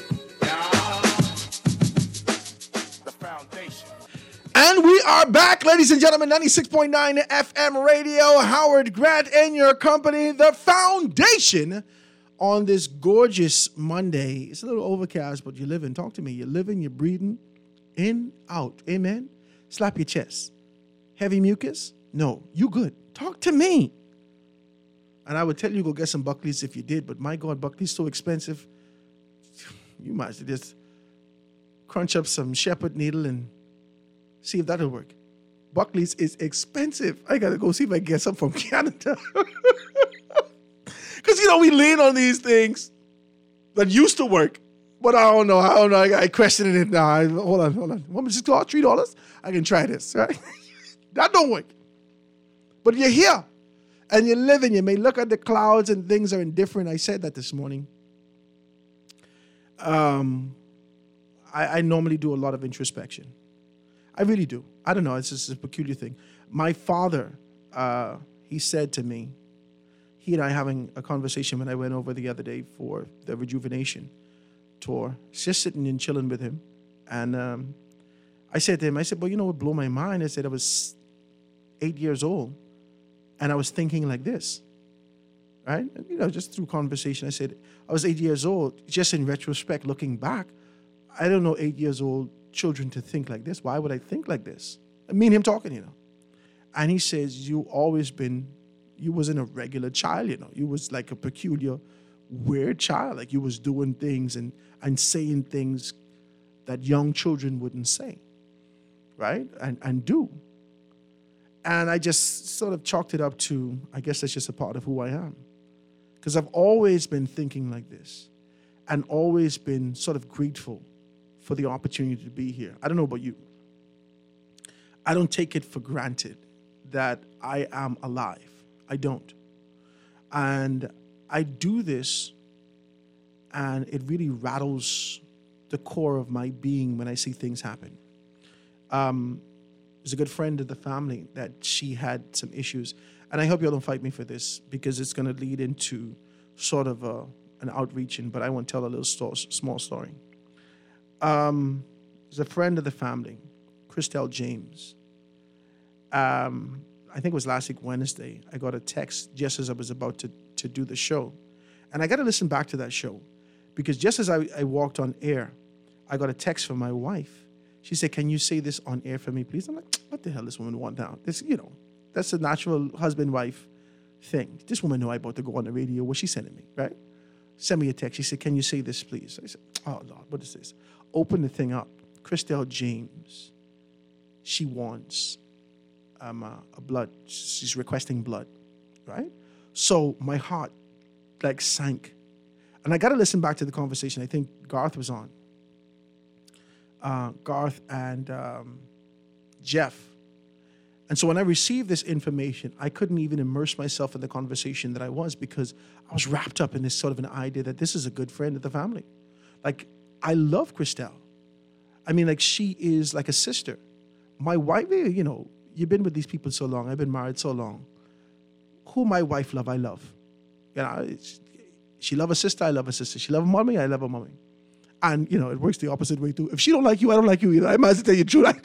And we are back, ladies and gentlemen, 96.9 FM radio. Howard Grant in your company, the Foundation, on this gorgeous Monday. It's a little overcast, but you're living. Talk to me. You're living, you're breathing in, out. Amen. Slap your chest. Heavy mucus? No, you good. Talk to me. And I would tell you go get some Buckley's if you did, but my God, Buckley's so expensive. You might as well just crunch up some shepherd needle and see if that'll work. Buckley's is expensive. I got to go see if I can get some from Canada. Because, we lean on these things that used to work. But I don't know. I question it now. Hold on. Want me to just go out $3? I can try this, right? That don't work. But you're here and you're living. You may look at the clouds and things are indifferent. I said that this morning. I normally do a lot of introspection. I really do. I don't know. It's just a peculiar thing. My father, he said to me, he and I having a conversation when I went over the other day for the rejuvenation tour, just sitting and chilling with him. And I said to him, well, what blew my mind? I said, I was 8 years old and I was thinking like this, right? Just through conversation, I said, I was 8 years old. Just in retrospect, looking back, I don't know 8 years old children to think like this. Why would I think like this? Me and him talking, And he says, you wasn't a regular child, You was like a peculiar, weird child. Like you was doing things and saying things that young children wouldn't say, right? And do. And I just sort of chalked it up to, I guess that's just a part of who I am. Because I've always been thinking like this and always been sort of grateful for the opportunity to be here. I don't know about you. I don't take it for granted that I am alive. I don't. And I do this, and it really rattles the core of my being when I see things happen. There's a good friend of the family that she had some issues. And I hope you all don't fight me for this, because it's going to lead into sort of an outreaching, but I won't tell a little small story. There's a friend of the family, Christelle James. I think it was last week Wednesday. I got a text just as I was about to do the show. And I got to listen back to that show, because just as I walked on air, I got a text from my wife. She said, "Can you say this on air for me, please?" I'm like, what the hell does this woman want now? This, that's a natural husband-wife thing. This woman knew I about to go on the radio. What's she sending me, right? Send me a text. She said, "Can you say this, please?" I said, "Oh, Lord, what is this?" Open the thing up. Christelle James. She wants a blood. She's requesting blood, right? So my heart sank. And I got to listen back to the conversation. I think Garth was on. Garth and Jeff. And so when I received this information, I couldn't even immerse myself in the conversation that I was, because I was wrapped up in this sort of an idea that this is a good friend of the family. I love Christelle. I mean, she is like a sister. My wife, you've been with these people so long. I've been married so long. Who my wife love, I love. She love a sister, I love a sister. She love a mommy, I love a mommy. And, it works the opposite way too. If she don't like you, I don't like you either. I might as well tell you the truth.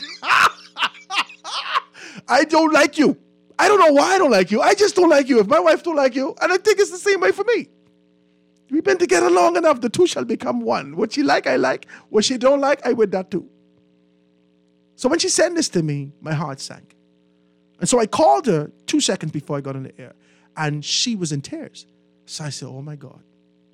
I don't like you. I don't know why I don't like you. I just don't like you. If my wife don't like you, and I think it's the same way for me. We've been together long enough, the two shall become one. What she like, I like. What she don't like, I with that too. So when she sent this to me, my heart sank. And so I called her 2 seconds before I got on the air, and she was in tears. So I said, oh my God.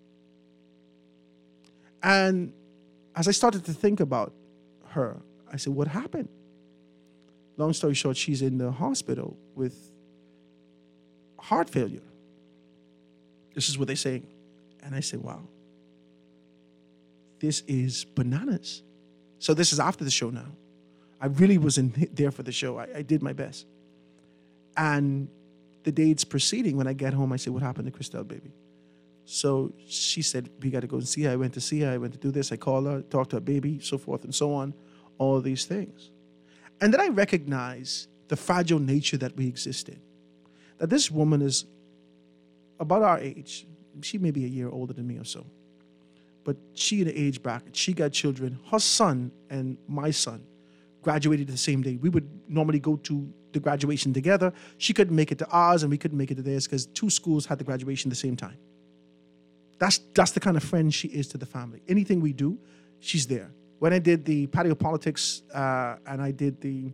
And as I started to think about her, I said, what happened? Long story short, she's in the hospital with heart failure. This is what they're saying. And I said, wow, this is bananas. So this is after the show now. I really wasn't there for the show. I did my best. And the days preceding, when I get home, I said, what happened to Christelle, baby? So she said, we got to go and see her. I went to see her. I went to do this. I called her, talked to her baby, so forth and so on, all these things. And then I recognized the fragile nature that we exist in. That this woman is about our age. She may be a year older than me or so. But she in the age bracket, she got children. Her son and my son graduated the same day. We would normally go to the graduation together. She couldn't make it to ours, and we couldn't make it to theirs because two schools had the graduation at the same time. That's the kind of friend she is to the family. Anything we do, she's there. When I did the patio politics and I did the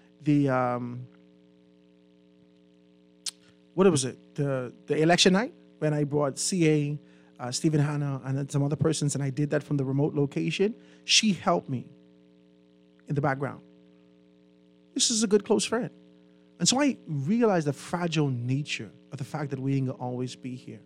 what was it? The election night, when I brought CA, Stephen Hanna, and then some other persons, and I did that from the remote location, she helped me in the background. This is a good close friend. And so I realized the fragile nature of the fact that we ain't gonna always be here.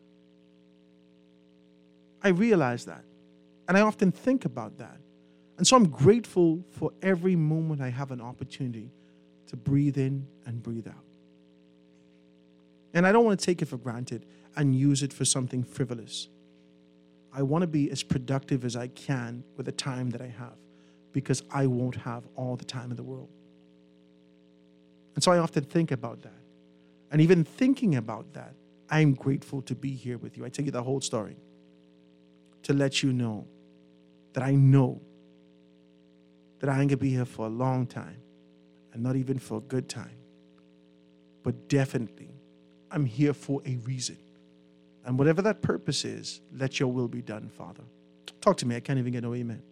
I realize that. And I often think about that. And so I'm grateful for every moment I have an opportunity to breathe in and breathe out. And I don't want to take it for granted and use it for something frivolous. I want to be as productive as I can with the time that I have, because I won't have all the time in the world. And so I often think about that. And even thinking about that, I'm grateful to be here with you. I tell you the whole story to let you know that I know that I ain't going to be here for a long time, and not even for a good time. But definitely, I'm here for a reason. And whatever that purpose is, let your will be done, Father. Talk to me. I can't even get no amen.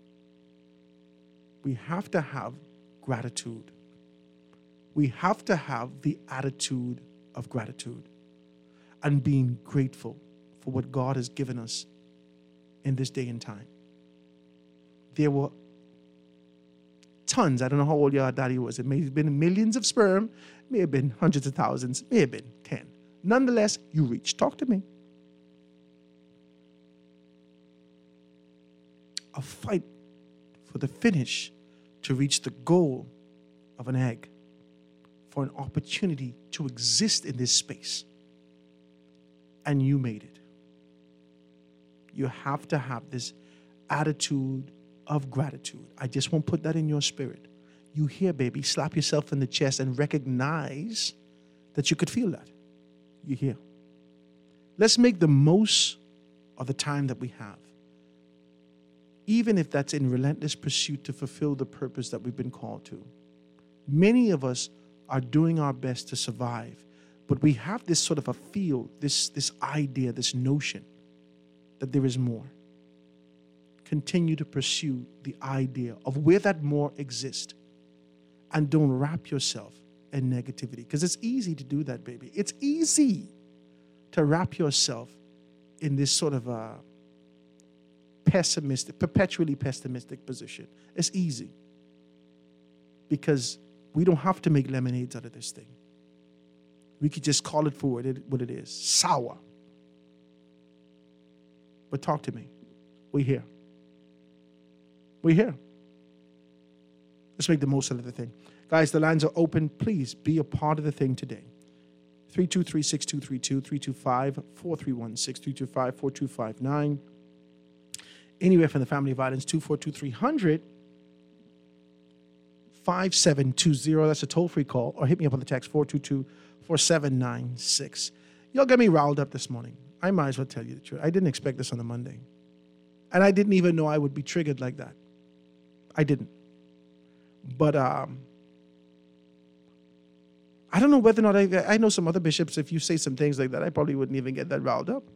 We have to have gratitude. We have to have the attitude of gratitude and being grateful for what God has given us in this day and time. There were tons. I don't know how old your daddy was. It may have been millions of sperm, may have been hundreds of thousands, may have been 10. Nonetheless, you reach. Talk to me. A fight for the finish to reach the goal of an egg, for an opportunity to exist in this space. And you made it. You have to have this attitude of gratitude. I just won't put that in your spirit. You hear, baby, slap yourself in the chest and recognize that you could feel that. You hear. Let's make the most of the time that we have. Even if that's in relentless pursuit to fulfill the purpose that we've been called to. Many of us are doing our best to survive, but we have this sort of a feel, this idea, this notion that there is more. Continue to pursue the idea of where that more exists, and don't wrap yourself in negativity, because it's easy to do that, baby. It's easy to wrap yourself in this sort of a pessimistic, perpetually pessimistic position. It's easy because we don't have to make lemonades out of this thing. We could just call it for what it is, sour. But talk to me. We're here. We're here. Let's make the most of the thing. Guys, the lines are open. Please be a part of the thing today. 323-6232, 325-4316, 325-4259. Anywhere from the family violence, 242-300-5720. That's a toll-free call. Or hit me up on the text, 422-4796. Y'all got me riled up this morning. I might as well tell you the truth. I didn't expect this on a Monday. And I didn't even know I would be triggered like that. I didn't. But I don't know whether or not I know some other bishops, if you say some things like that, I probably wouldn't even get that riled up.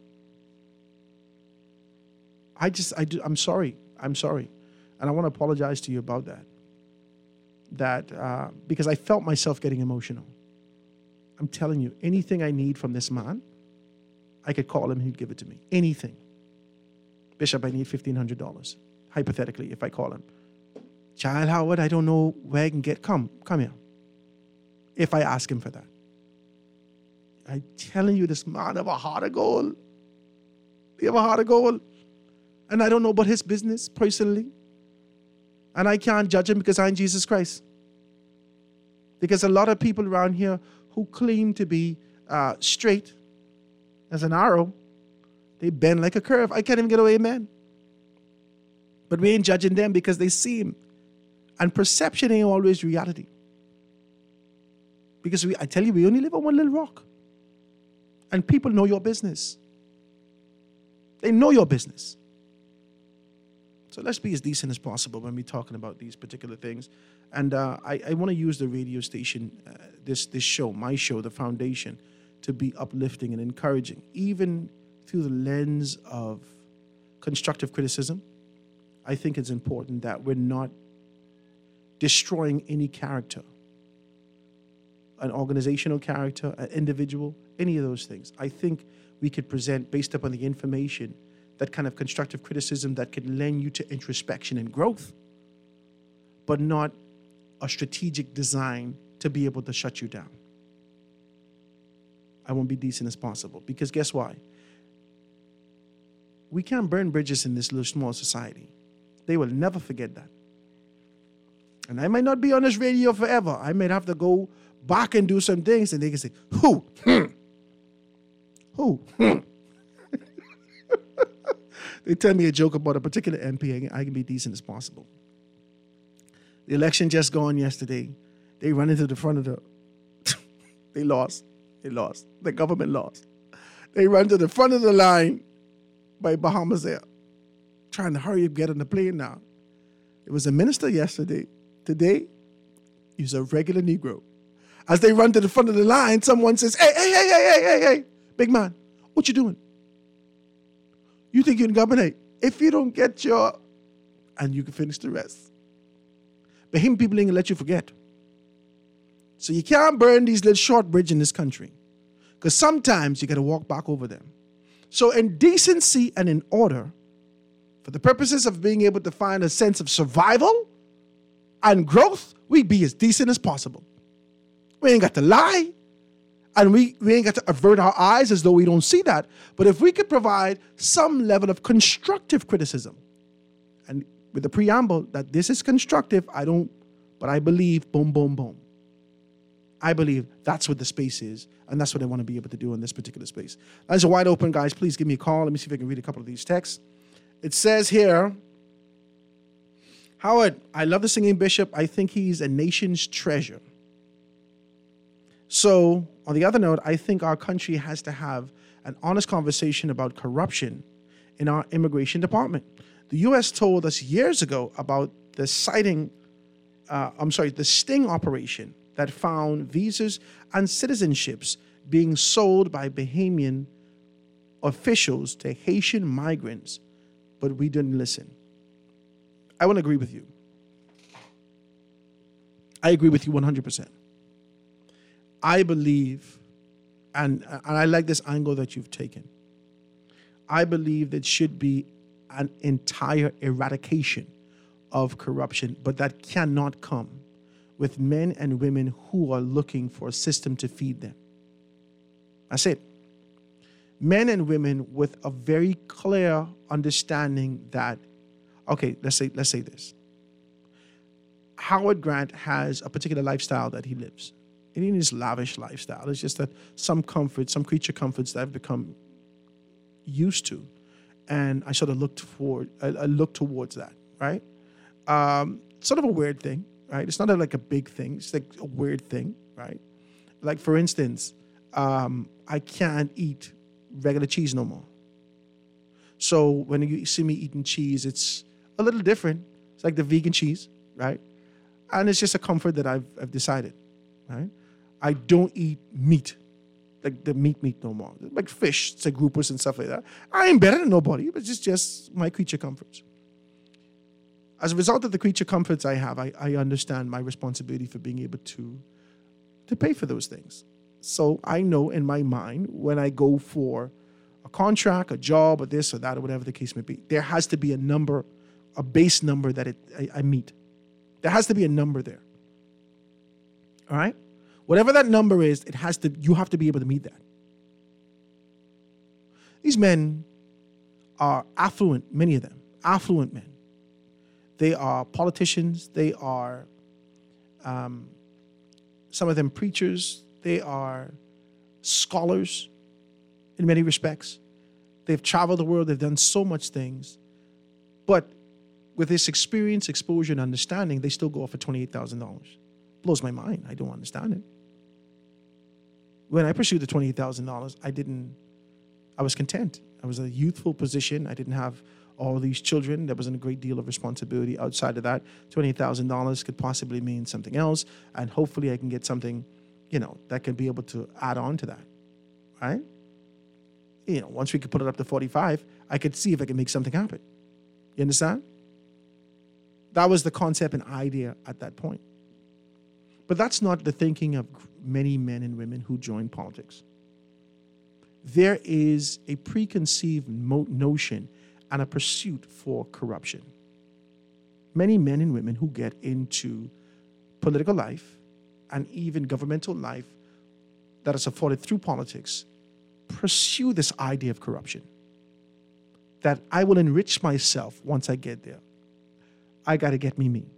I'm sorry. I'm sorry. And I want to apologize to you about that. Because I felt myself getting emotional. I'm telling you, anything I need from this man, I could call him, he'd give it to me. Anything. Bishop, I need $1,500. Hypothetically, if I call him. Child Howard, I don't know where I can get. Come here. If I ask him for that. I'm telling you, this man have a heart of gold. He have a heart of gold. And I don't know about his business personally. And I can't judge him because I'm Jesus Christ. Because a lot of people around here who claim to be straight as an arrow, they bend like a curve. I can't even get away, amen. But we ain't judging them because they see him. And perception ain't always reality. Because I tell you, we only live on one little rock. And people know your business. They know your business. So let's be as decent as possible when we're talking about these particular things. And I want to use the radio station, this show, my show, The Foundation, to be uplifting and encouraging, even through the lens of constructive criticism. I think it's important that we're not destroying any character, an organizational character, an individual, any of those things. I think we could present, based upon the information, that kind of constructive criticism that could lend you to introspection and growth, but not a strategic design to be able to shut you down. I won't be decent as possible, because guess why? We can't burn bridges in this little small society. They will never forget that. And I might not be on this radio forever. I might have to go back and do some things, and they can say, who? Who? They tell me a joke about a particular MP. I can be decent as possible. The election just gone yesterday. They run into the front of the... They lost. The government lost. They run to the front of the line by Bahamas there, trying to hurry up, get on the plane now. It was a minister yesterday. Today, he's a regular Negro. As they run to the front of the line, someone says, hey, big man, what you doing? You think you can govern? If you don't get your... And you can finish the rest. But him people ain't gonna let you forget. So you can't burn these little short bridges in this country. Because sometimes you got to walk back over them. So in decency and in order, for the purposes of being able to find a sense of survival and growth, we be as decent as possible. We ain't got to lie. And we ain't got to avert our eyes as though we don't see that. But if we could provide some level of constructive criticism, and with the preamble that this is constructive, but I believe, boom, boom, boom. I believe that's what the space is, and that's what I want to be able to do in this particular space. Lines are wide open, guys. Please give me a call. Let me see if I can read a couple of these texts. It says here, Howard, I love the singing bishop. I think he's a nation's treasure. So, on the other note, I think our country has to have an honest conversation about corruption in our immigration department. The U.S. told us years ago about the sting operation that found visas and citizenships being sold by Bahamian officials to Haitian migrants, but we didn't listen. I want to agree with you. I agree with you 100%. I believe, and I like this angle that you've taken, I believe that should be an entire eradication of corruption, but that cannot come with men and women who are looking for a system to feed them. That's it. Men and women with a very clear understanding that, okay, let's say this. Howard Grant has a particular lifestyle that he lives. It ain't his lavish lifestyle. It's just that some comforts, some creature comforts that I've become used to. And I sort of look towards that, right? Sort of a weird thing, right? It's not like a big thing. It's like a weird thing, right? Like, for instance, I can't eat regular cheese no more. So when you see me eating cheese, it's a little different. It's like the vegan cheese, right? And it's just a comfort that I've decided, right? I don't eat meat, like the meat no more. Like fish, say groupers and stuff like that. I ain't better than nobody, but it's just my creature comforts. As a result of the creature comforts I have, I understand my responsibility for being able to pay for those things. So I know in my mind when I go for a contract, a job, or this or that, or whatever the case may be, there has to be a number, a base number that I meet. There has to be a number there. All right? Whatever that number is, you have to be able to meet that. These men are affluent, many of them, affluent men. They are politicians. They are, some of them preachers. They are scholars in many respects. They've traveled the world. They've done so much things. But with this experience, exposure, and understanding, they still go for $28,000. Blows my mind. I don't understand it. When I pursued the $28,000, I was content. I was in a youthful position. I didn't have all these children. There wasn't a great deal of responsibility outside of that. $28,000 could possibly mean something else. And hopefully I can get something, that can be able to add on to that, right? Once we could put it up to 45, I could see if I can make something happen. You understand? That was the concept and idea at that point. But that's not the thinking of many men and women who join politics. There is a preconceived notion and a pursuit for corruption. Many men and women who get into political life and even governmental life that is afforded through politics pursue this idea of corruption. That I will enrich myself once I get there. I got to get me.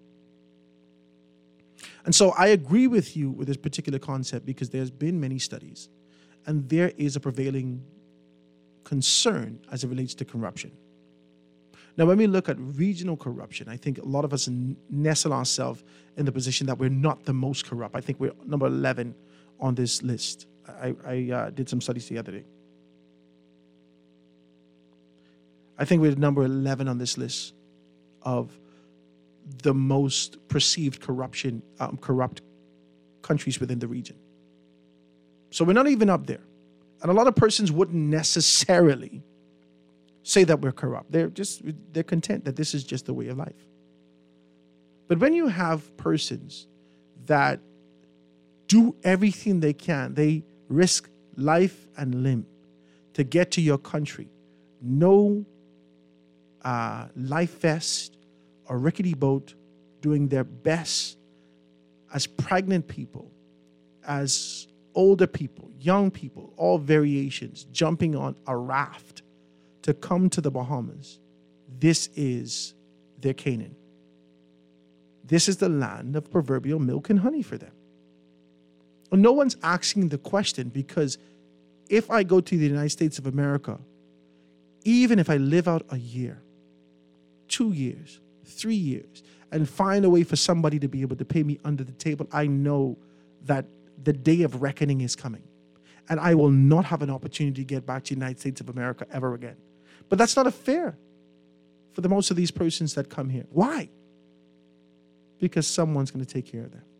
And so I agree with you with this particular concept because there's been many studies and there is a prevailing concern as it relates to corruption. Now, when we look at regional corruption, I think a lot of us nestle ourselves in the position that we're not the most corrupt. I think we're number 11 on this list. I did some studies the other day. I think we're number 11 on this list of the most perceived corrupt countries within the region. So we're not even up there. And a lot of persons wouldn't necessarily say that we're corrupt. They're content that this is just the way of life. But when you have persons that do everything they can, they risk life and limb to get to your country, no life vest or rickety boat doing their best as pregnant people, as older people, young people, all variations, jumping on a raft to come to the Bahamas. This is their Canaan. This is the land of proverbial milk and honey for them. And no one's asking the question, because if I go to the United States of America, even if I live out a year, 2 years, 3 years, and find a way for somebody to be able to pay me under the table, I know that the day of reckoning is coming. And I will not have an opportunity to get back to the United States of America ever again. But that's not fair for the most of these persons that come here. Why? Because someone's going to take care of them.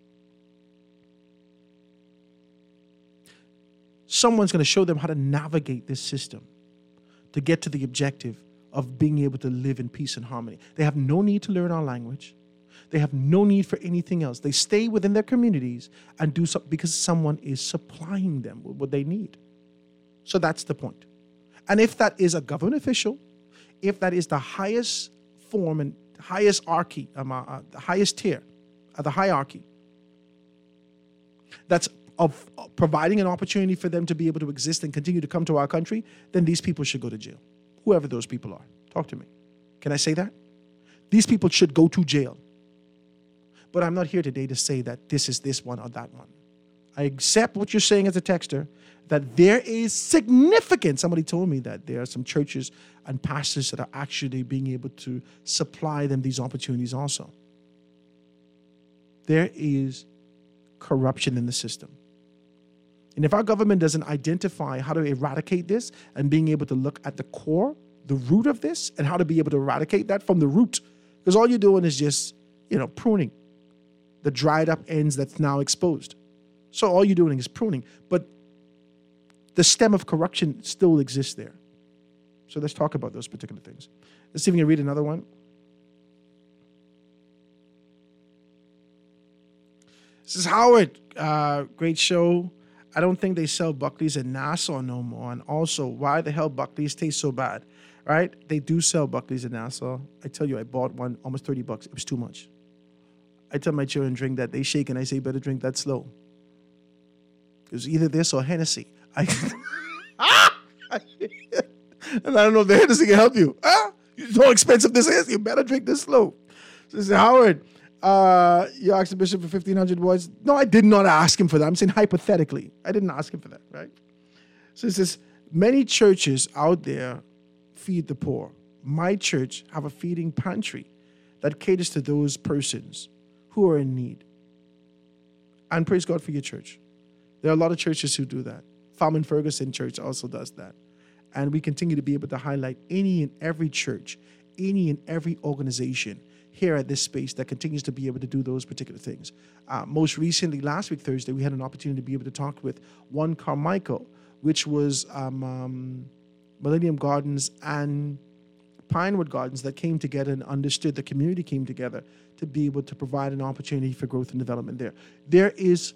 Someone's going to show them how to navigate this system to get to the objective of being able to live in peace and harmony. They have no need to learn our language. They have no need for anything else. They stay within their communities and do something because someone is supplying them with what they need. So that's the point. And if that is a government official, if that is the highest form and highest hierarchy, the highest tier of the hierarchy, that's of providing an opportunity for them to be able to exist and continue to come to our country, then these people should go to jail. Whoever those people are. Talk to me. Can I say that? These people should go to jail. But I'm not here today to say that this is this one or that one. I accept what you're saying as a texter, that there is significant, somebody told me that there are some churches and pastors that are actually being able to supply them these opportunities also. There is corruption in the system. And if our government doesn't identify how to eradicate this and being able to look at the core, the root of this, and how to be able to eradicate that from the root, because all you're doing is just, pruning the dried up ends that's now exposed. So all you're doing is pruning, but the stem of corruption still exists there. So let's talk about those particular things. Let's see if we can read another one. This is Howard. Great show. I don't think they sell Buckley's in Nassau no more. And also, why the hell Buckley's taste so bad? Right? They do sell Buckley's in Nassau. I tell you, I bought one, almost $30. It was too much. I tell my children, drink that. They shake and I say, better drink that slow. It was either this or Hennessy. And I don't know if the Hennessy can help you. You know how expensive this is. You better drink this slow. So this is Howard. You asked the bishop for 1,500 words. No, I did not ask him for that. I'm saying hypothetically. I didn't ask him for that, right? So it says, many churches out there feed the poor. My church have a feeding pantry that caters to those persons who are in need. And praise God for your church. There are a lot of churches who do that. Farman Ferguson Church also does that. And we continue to be able to highlight any and every church, any and every organization here at this space that continues to be able to do those particular things. Most recently, last week, Thursday, we had an opportunity to be able to talk with One Carmichael, which was Millennium Gardens and Pinewood Gardens that came together and understood, the community came together to be able to provide an opportunity for growth and development there. There is,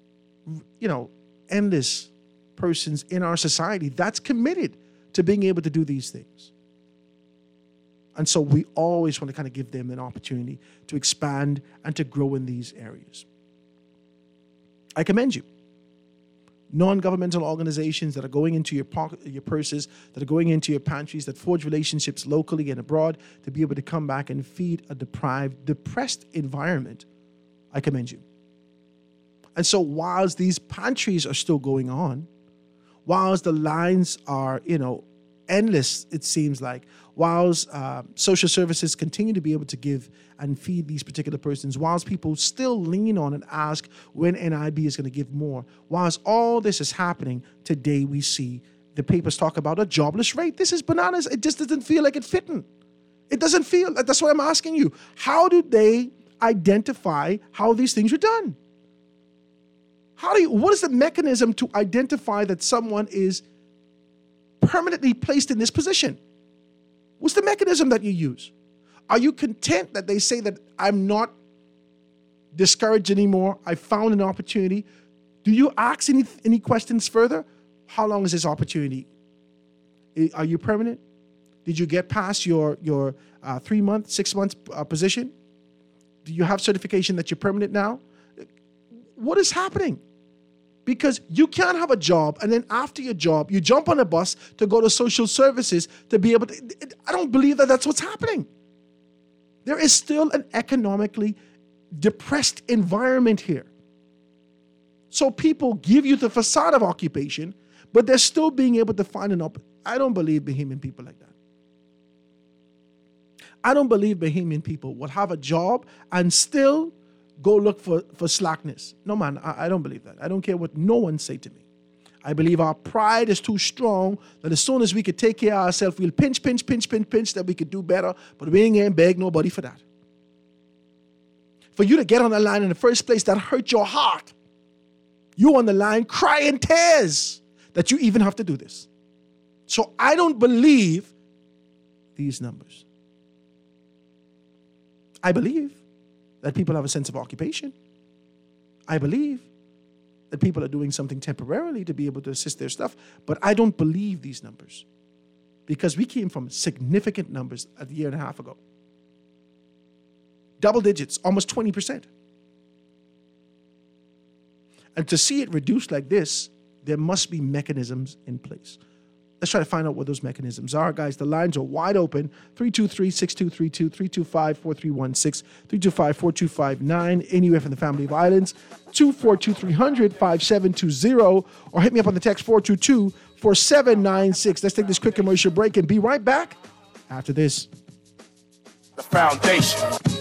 endless persons in our society that's committed to being able to do these things. And so we always want to kind of give them an opportunity to expand and to grow in these areas. I commend you. Non-governmental organizations that are going into your pocket, your purses, that are going into your pantries, that forge relationships locally and abroad to be able to come back and feed a deprived, depressed environment. I commend you. And so whilst these pantries are still going on, whilst the lines are, endless, it seems like, whilst social services continue to be able to give and feed these particular persons, whilst people still lean on and ask when NIB is going to give more, whilst all this is happening, today we see the papers talk about a jobless rate. This is bananas. It just doesn't feel like it's fitting. It doesn't feel, that's why I'm asking you, how do they identify how these things are done? What is the mechanism to identify that someone is permanently placed in this position? What's the mechanism that you use? Are you content that they say that I'm not discouraged anymore? I found an opportunity. Do you ask any questions further? How long is this opportunity? Are you permanent? Did you get past your 3 month, 6 months position? Do you have certification that you're permanent now? What is happening? Because you can't have a job and then after your job, you jump on a bus to go to social services to be able to. I don't believe that that's what's happening. There is still an economically depressed environment here. So people give you the facade of occupation, but they're still being able to find I don't believe Bahamian people like that. I don't believe Bahamian people will have a job and still go look for slackness. No, man, I don't believe that. I don't care what no one say to me. I believe our pride is too strong that as soon as we could take care of ourselves, we'll pinch that we could do better, but we ain't gonna beg nobody for that. For you to get on the line in the first place, that hurt your heart. You on the line crying tears that you even have to do this. So I don't believe these numbers. I believe that people have a sense of occupation. I believe that people are doing something temporarily to be able to assist their stuff, but I don't believe these numbers because we came from significant numbers a year and a half ago. Double digits, almost 20%. And to see it reduced like this, there must be mechanisms in place. Let's try to find out what those mechanisms are, guys. The lines are wide open. 323-6232, 325-4316, 325-4259, anywhere from the family of islands. 242-300-5720, or hit me up on the text 422-4796. Let's take this quick commercial break and be right back after this. The foundation.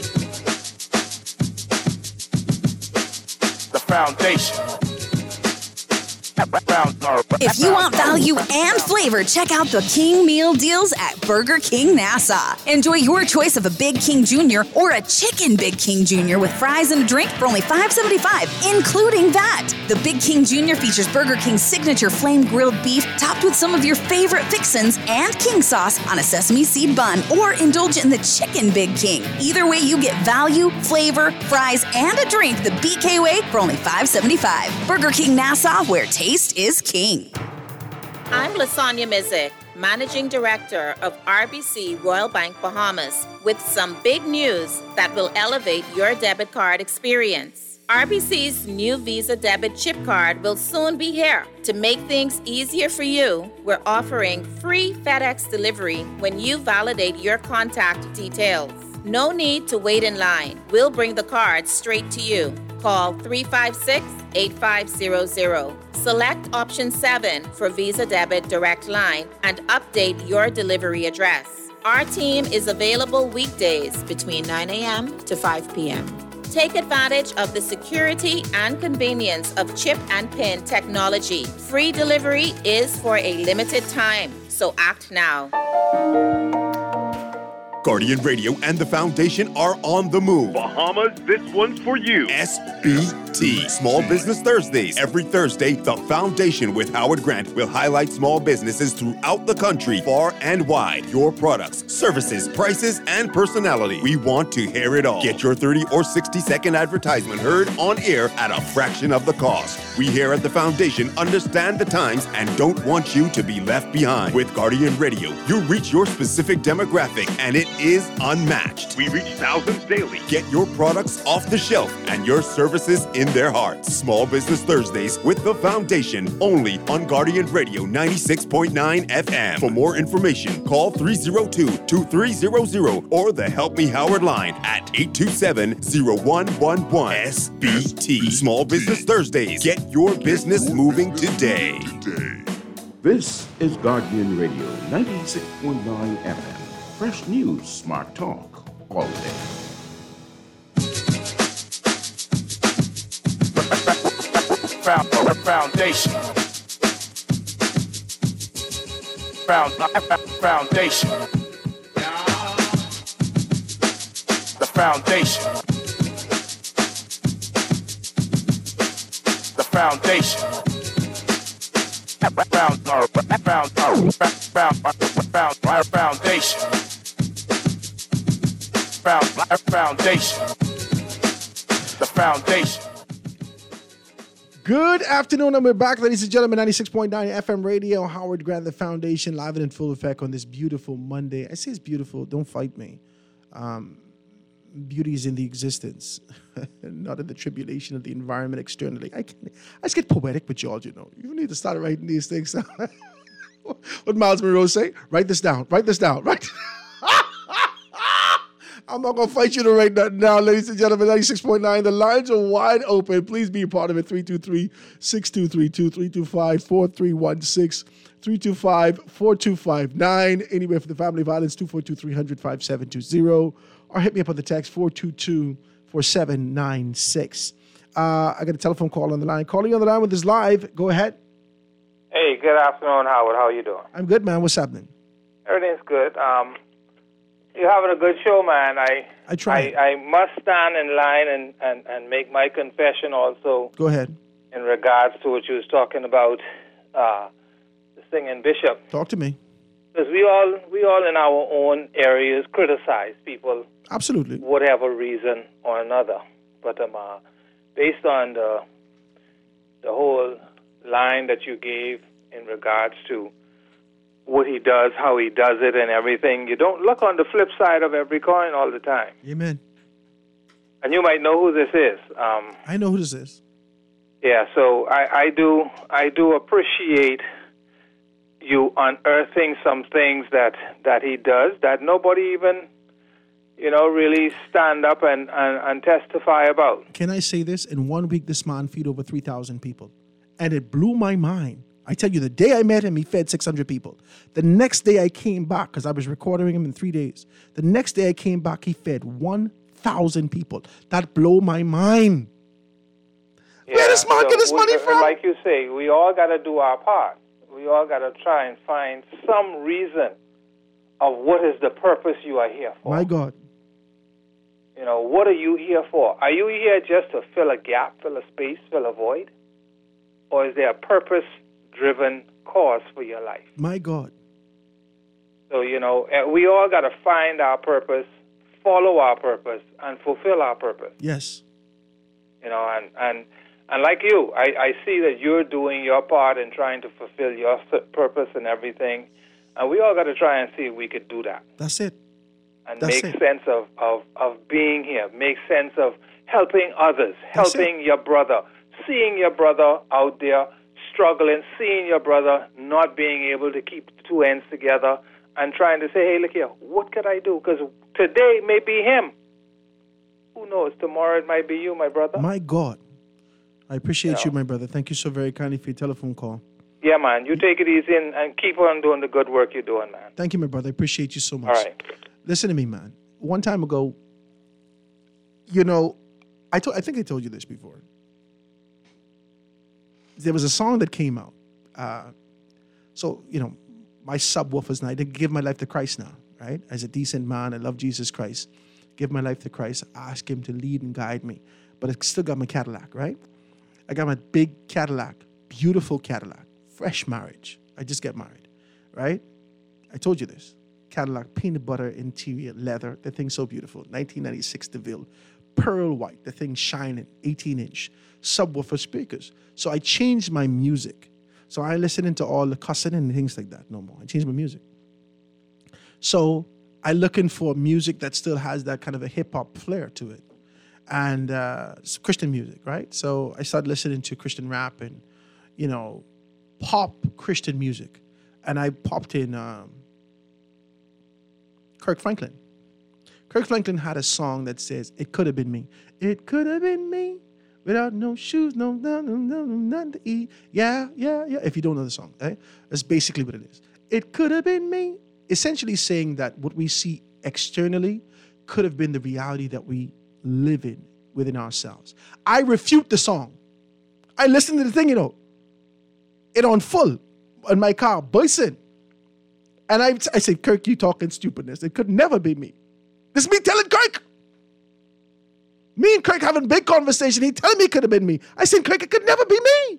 The foundation. If you want value and flavor, check out the King Meal Deals at Burger King Nassau. Enjoy your choice of a Big King Jr. or a Chicken Big King Jr. with fries and a drink for only $5.75, including that. The Big King Jr. features Burger King's signature flame grilled beef topped with some of your favorite fixins and king sauce on a sesame seed bun, or indulge in the Chicken Big King. Either way, you get value, flavor, fries, and a drink the BK way for only $5.75. Burger King Nassau, where taste is king. I'm Lasagna Mizik, Managing Director of RBC Royal Bank Bahamas, with some big news that will elevate your debit card experience. RBC's new Visa debit chip card will soon be here. To make things easier for you, we're offering free FedEx delivery when you validate your contact details. No need to wait in line. We'll bring the card straight to you. Call 356-8500. Select option 7 for Visa Debit Direct Line and update your delivery address. Our team is available weekdays between 9 a.m. to 5 p.m. Take advantage of the security and convenience of chip and PIN technology. Free delivery is for a limited time, so act now. Guardian Radio and the Foundation are on the move. Bahamas, this one's for you. SBT, Small Business Thursdays. Every Thursday, the Foundation with Howard Grant will highlight small businesses throughout the country, far and wide. Your products, services, prices, and personality. We want to hear it all. Get your 30 or 60-second advertisement heard on air at a fraction of the cost. We here at the Foundation understand the times and don't want you to be left behind. With Guardian Radio, you reach your specific demographic, and it is unmatched. We reach thousands daily. Get your products off the shelf and your services in their hearts. Small Business Thursdays with the Foundation, only on Guardian Radio 96.9 FM. For more information, call 302-2300 or the Help Me Howard line at 827-0111. SBT. Small Business Thursdays. Get your business moving today. This is Guardian Radio 96.9 FM. Fresh news, smart talk, all day. Foundation. Foundation. The foundation. The foundation. Foundation. Foundation. The foundation. Good afternoon, and we're back, ladies and gentlemen. 96.9 FM radio, Howard Grant, the Foundation, live and in full effect on this beautiful Monday. I say it's beautiful, don't fight me. beauty is in the existence, not in the tribulation of the environment externally. I just get poetic with y'all, you know. You need to start writing these things down. What Miles Monroe say? Write this down. Write this down. Right? I'm not going to fight you to write that down, ladies and gentlemen. 96.9. The lines are wide open. Please be a part of it. 323-6232, 325-4316, 325-4259. Anywhere for the family violence, 242-300-5720. Or hit me up on the text, 422-4796. I got a telephone call on the line. Calling on the line with us live. Go ahead. Hey, good afternoon, Howard. How are you doing? I'm good, man. What's happening? Everything's good. You're having a good show, man. I try. I must stand in line and make my confession also. Go ahead. In regards to what you was talking about, the singing bishop. Talk to me. Because we all in our own areas criticize people. Absolutely. Whatever reason or another. But based on the whole line that you gave in regards to what he does, how he does it, and everything, you don't look on the flip side of every coin all the time. Amen. And you might know who this is. I know who this is. Yeah, so I do appreciate you unearthing some things that he does that nobody even, really stand up and testify about. Can I say this? In 1 week, this man feed over 3,000 people. And it blew my mind. I tell you, the day I met him, he fed 600 people. The next day I came back, because I was recording him in 3 days. The next day I came back, he fed 1,000 people. That blew my mind. Yeah, where does man get his money from? Like you say, we all got to do our part. We all got to try and find some reason of what is the purpose you are here for. My God. What are you here for? Are you here just to fill a gap, fill a space, fill a void? Or is there a purpose-driven cause for your life? My God. So, we all got to find our purpose, follow our purpose, and fulfill our purpose. Yes. And like you, I see that you're doing your part in trying to fulfill your purpose and everything. And we all got to try and see if we could do that. That's it. And make sense of being here, make sense of helping others, helping your brother, seeing your brother out there struggling, seeing your brother not being able to keep two ends together and trying to say, hey, look here, what could I do? Because today may be him. Who knows? Tomorrow it might be you, my brother. My God. I appreciate you, my brother. Thank you so very kindly for your telephone call. Yeah, man. You take it easy and keep on doing the good work you're doing, man. Thank you, my brother. I appreciate you so much. All right. Listen to me, man. One time ago, I think I told you this before. There was a song that came out. My subwoofers, and I did give my life to Christ now, right? As a decent man, I love Jesus Christ. Give my life to Christ. Ask him to lead and guide me. But I still got my Cadillac, right? I got my big Cadillac, beautiful Cadillac, fresh marriage. I just get married, right? I told you this. Cadillac, peanut butter interior, leather. The thing's so beautiful. 1996 DeVille. Pearl white. The thing shining, 18-inch. Subwoofer speakers. So I changed my music. So I listening to all the cussing and things like that no more. I changed my music. So I looking for music that still has that kind of a hip-hop flair to it. And Christian music, right? So I started listening to Christian rap and, pop Christian music. And I popped in Kirk Franklin. Kirk Franklin had a song that says, it could have been me. It could have been me without no shoes, nothing to eat. Yeah. If you don't know the song, right? That's basically what it is. It could have been me. Essentially saying that what we see externally could have been the reality that we live in within ourselves. I refute the song. I listened to the thing, it on full in my car, buzzing. And I said, Kirk, you talking stupidness. It could never be me. This is me telling Kirk. Me and Kirk having a big conversation. He telling me it could have been me. I said, Kirk, it could never be me.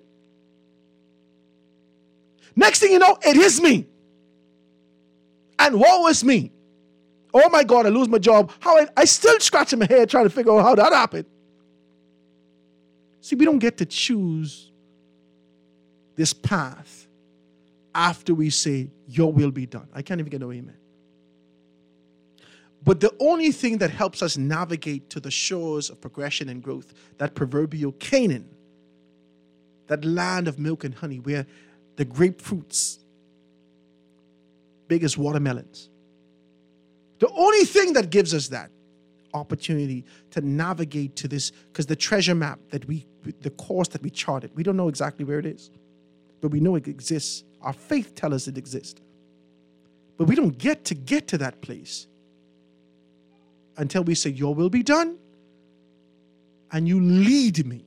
Next thing you know, it is me. And woe is me. Oh my God, I lose my job. I still scratching my head trying to figure out how that happened. See, we don't get to choose this path after we say, your will be done. I can't even get no amen. But the only thing that helps us navigate to the shores of progression and growth, that proverbial Canaan, that land of milk and honey, where the grapefruits big as watermelons. The only thing that gives us that opportunity to navigate to this, because the treasure map the course that we charted, we don't know exactly where it is, but we know it exists. Our faith tells us it exists. But we don't get to that place until we say, your will be done, and you lead me.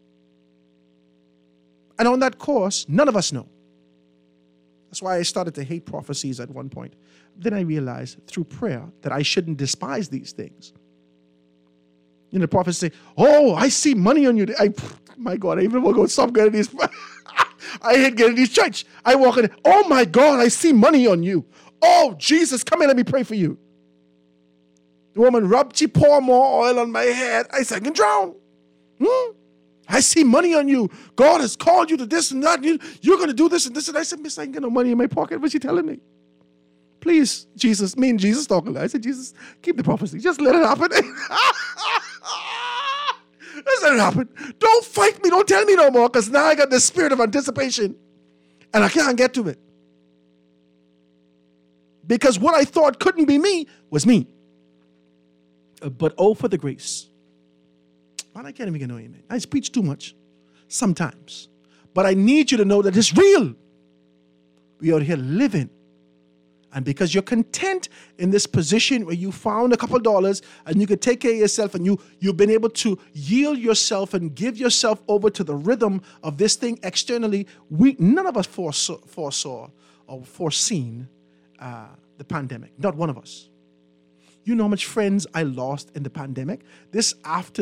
And on that course, none of us know. That's why I started to hate prophecies at one point. Then I realized through prayer that I shouldn't despise these things. The prophets say, oh, I see money on you. My God, I even want to go stop getting these. I hate getting these church. I walk in, oh my God, I see money on you. Oh, Jesus, come here, let me pray for you. The woman rubbed, she poured more oil on my head. I said, I can drown. I see money on you. God has called you to this and that. You're going to do this and this. And I said, miss, I ain't got no money in my pocket. What's she telling me? Please, Jesus, me and Jesus talking. I said, Jesus, keep the prophecy. Just let it happen. Just let it happen. Don't fight me. Don't tell me no more, because now I got this spirit of anticipation and I can't get to it. Because what I thought couldn't be me was me. But oh, for the grace. Man, I can't even get no amen. I preach too much sometimes. But I need you to know that it's real. We are here living. And because you're content in this position where you found a couple dollars and you could take care of yourself, and you've been able to yield yourself and give yourself over to the rhythm of this thing externally, none of us foresaw or foreseen the pandemic. Not one of us. You know how much friends I lost in the pandemic? This after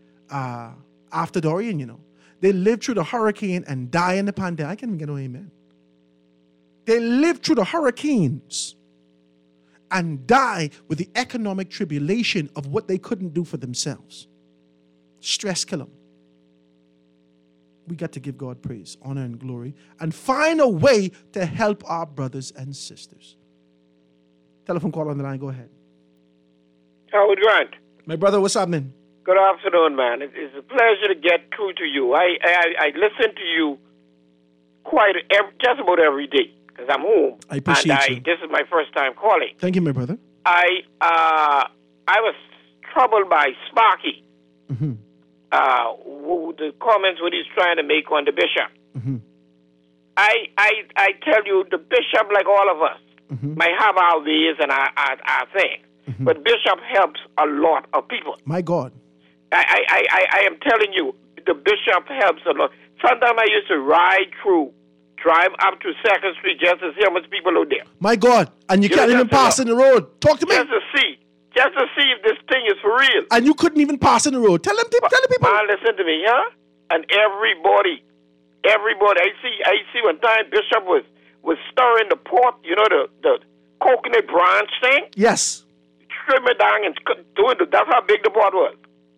Dorian, They lived through the hurricane and die in the pandemic. I can't even get no amen. They lived through the hurricanes and die with the economic tribulation of what they couldn't do for themselves. Stress kill them. We got to give God praise, honor, and glory, and find a way to help our brothers and sisters. Telephone call on the line. Go ahead. Howard Grant. My brother, what's happening? Good afternoon, man. It's a pleasure to get through to you. I listen to you just about every day because I'm home. I appreciate you. This is my first time calling. Thank you, my brother. I was troubled by Sparky. Mm-hmm. The comments what he's trying to make on the bishop. Mm-hmm. I tell you, the bishop, like all of us, might have our ways and our things. Mm-hmm. But bishop helps a lot of people. My God. I am telling you, the bishop helps a lot. Sometimes I used to drive up to 2nd Street just to see how much people out there. My God. And you can't even pass in the road. Talk to me. Just to see if this thing is for real. And you couldn't even pass in the road. Tell the people. Man, listen to me, huh? And everybody, I see one time Bishop was stirring the pot, the coconut branch thing. Yes. Trim it down and doing that's how big the pot was.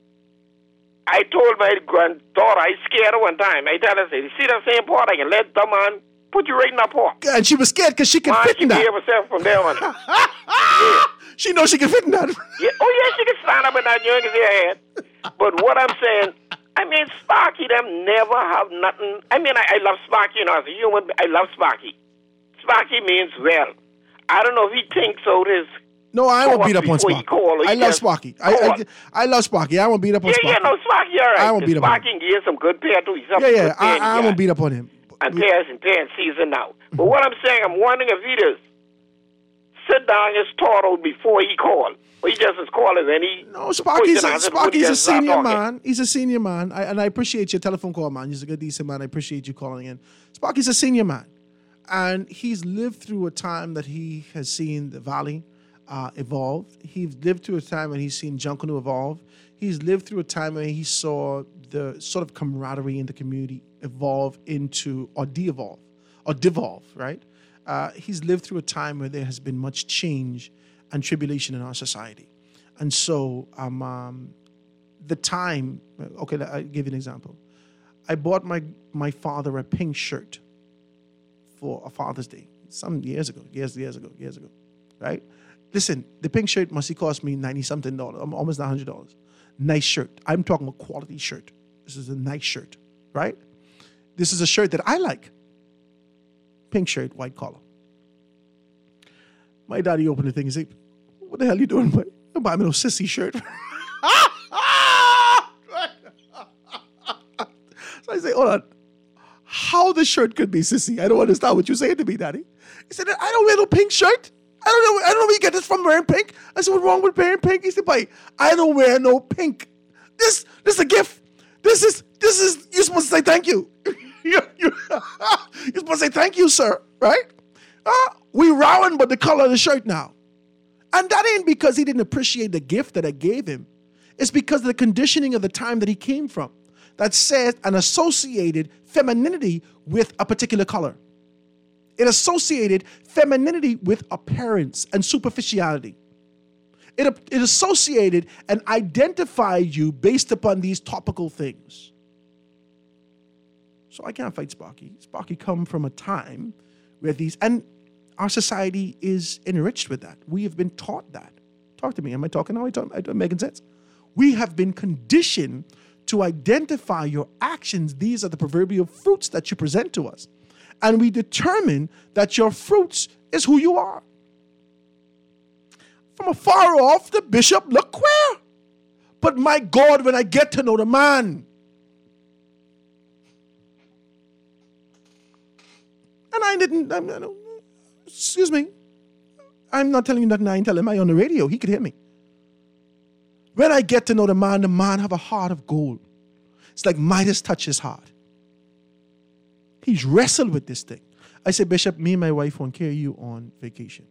I told my granddaughter, I scared her one time. I tell her, you see that same pot? I can let the man put you right in that pot. And she was scared because she can fit in that. She gave herself from there on. Yeah. She knows she can fit in that. Yeah. Oh, yeah, she can stand up in that young as her head. But what I'm saying, Sparky, them never have nothing. I love Sparky, as a human. I love Sparky. Sparky means well. I don't know if he thinks out his. No, I won't beat up on Sparky. I love Sparky. I love Sparky. I won't beat up on Sparky. Yeah, no, Sparky, all right. I won't beat up on him. Sparky can give some good pair too. Yeah, I won't beat up on him. And pairs in season now. But what I'm saying, I'm wondering if he just sit down his thought out before he called. Or he just is calling and he... No, Sparky's a senior man. He's a senior man. And I appreciate your telephone call, man. He's a good, decent man. I appreciate you calling in. Sparky's a senior man. And he's lived through a time that he has seen the Valley evolve. He's lived through a time when he's seen Junkanoo evolve. He's lived through a time when he saw the sort of camaraderie in the community evolve into, or de-evolve, or devolve, right? He's lived through a time where there has been much change and tribulation in our society. And so the time, okay, I'll give you an example. I bought my father a pink shirt for a Father's Day some years ago, right? Listen, the pink shirt must have cost me $90-something, almost $100. Nice shirt. I'm talking a quality shirt. This is a nice shirt, right? This is a shirt that I like. Pink shirt, white collar. My daddy opened the thing and said, what the hell are you doing? Don't buy me no sissy shirt. So I say, hold on. How the shirt could be sissy? I don't understand what you're saying to me, daddy. He said, I don't wear no pink shirt. I don't know where you get this from, wearing pink. I said, what's wrong with wearing pink? He said, boy, I don't wear no pink. This is a gift. This is, you're supposed to say thank you. You're supposed to say thank you, sir, right? We rowing but the color of the shirt now. And that ain't because he didn't appreciate the gift that I gave him. It's because of the conditioning of the time that he came from that said and associated femininity with a particular color. It associated femininity with appearance and superficiality. It associated and identified you based upon these topical things. So I can't fight Sparky. Sparky come from a time where and our society is enriched with that. We have been taught that. Talk to me. Am I talking now? Am I making sense? We have been conditioned to identify your actions. These are the proverbial fruits that you present to us. And we determine that your fruits is who you are. From afar off, the bishop looked queer. But my God, when I get to know the man. And excuse me. I'm not telling you nothing I ain't telling him. I on the radio. He could hear me. When I get to know the man have a heart of gold. It's like Midas touched his heart. He's wrestled with this thing. I said, Bishop, me and my wife won't carry you on vacation.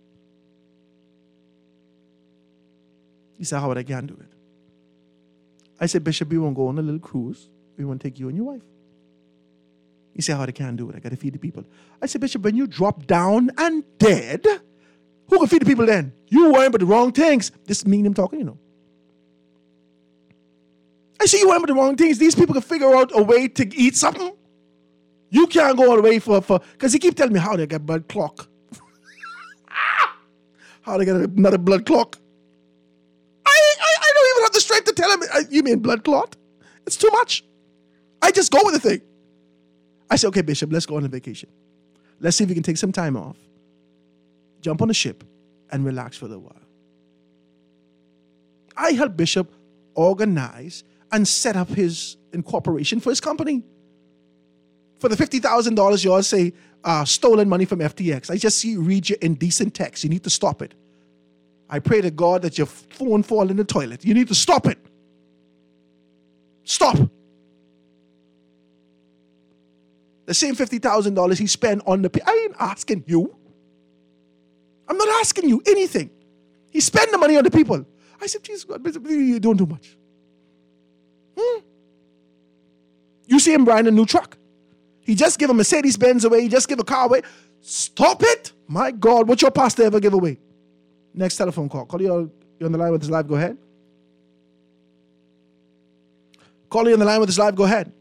He said, Howard, I can't do it. I said, Bishop, we won't go on a little cruise. We won't take you and your wife. He said, Howard, I can't do it. I got to feed the people. I said, Bishop, when you drop down and dead, who can feed the people then? You worrying about the wrong things. This mean him talking, you know. I said, you worrying about the wrong things. These people can figure out a way to eat something. You can't go all the way for because he keep telling me how they get blood clot. How they get another blood clot. I don't even have the strength to tell him, you mean blood clot? It's too much. I just go with the thing. I said, okay, Bishop, let's go on a vacation. Let's see if we can take some time off, jump on a ship, and relax for a little while. I helped Bishop organize and set up his incorporation for his company. For the $50,000 you all say, stolen money from FTX. I just read your indecent text. You need to stop it. I pray to God that your phone fall in the toilet. You need to stop it. Stop. The same $50,000 he spent on the... I ain't asking you. I'm not asking you anything. He spent the money on the people. I said, Jesus God, you don't do much. You see him buying a new truck. He just give a Mercedes-Benz away. He just give a car away. Stop it. My God, what your pastor ever give away? Next telephone call. Call you on the line with this live. Go ahead. Call you on the line with this live. Go ahead.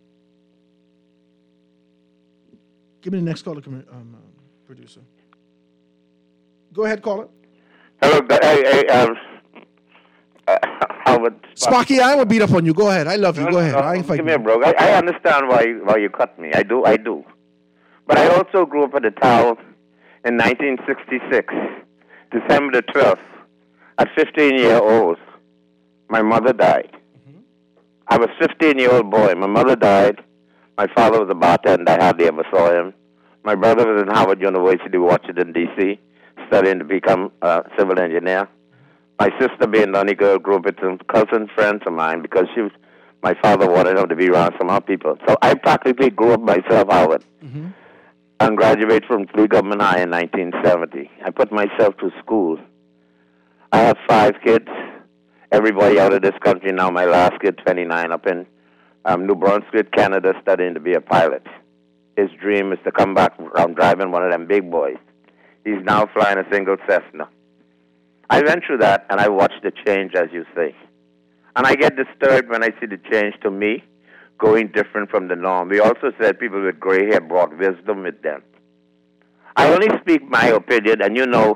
Give me the next caller, producer. Go ahead, caller. Hello, Howard. Sparky, I will beat up on you. Go ahead. I love you. Go ahead. I ain't fighting. Give me a bro. I understand why you cut me. I do. But I also grew up at the town in 1966, December the 12th. At 15 years old, my mother died. I was 15-year-old boy. My mother died. My father was a bartender. I hardly ever saw him. My brother was in Howard University, Washington, D.C., studying to become a civil engineer. My sister, being the only girl, grew up with some cousin friends of mine because my father wanted her to be around some other people. So I practically grew up myself, Howard, and graduated from Lee Government High in 1970. I put myself to school. I have 5 kids. Everybody out of this country now. My last kid, 29, up in New Brunswick, Canada, studying to be a pilot. His dream is to come back around driving one of them big boys. He's now flying a single Cessna. I went through that, and I watched the change, as you say. And I get disturbed when I see the change to me going different from the norm. We also said people with gray hair brought wisdom with them. I only speak my opinion, and you know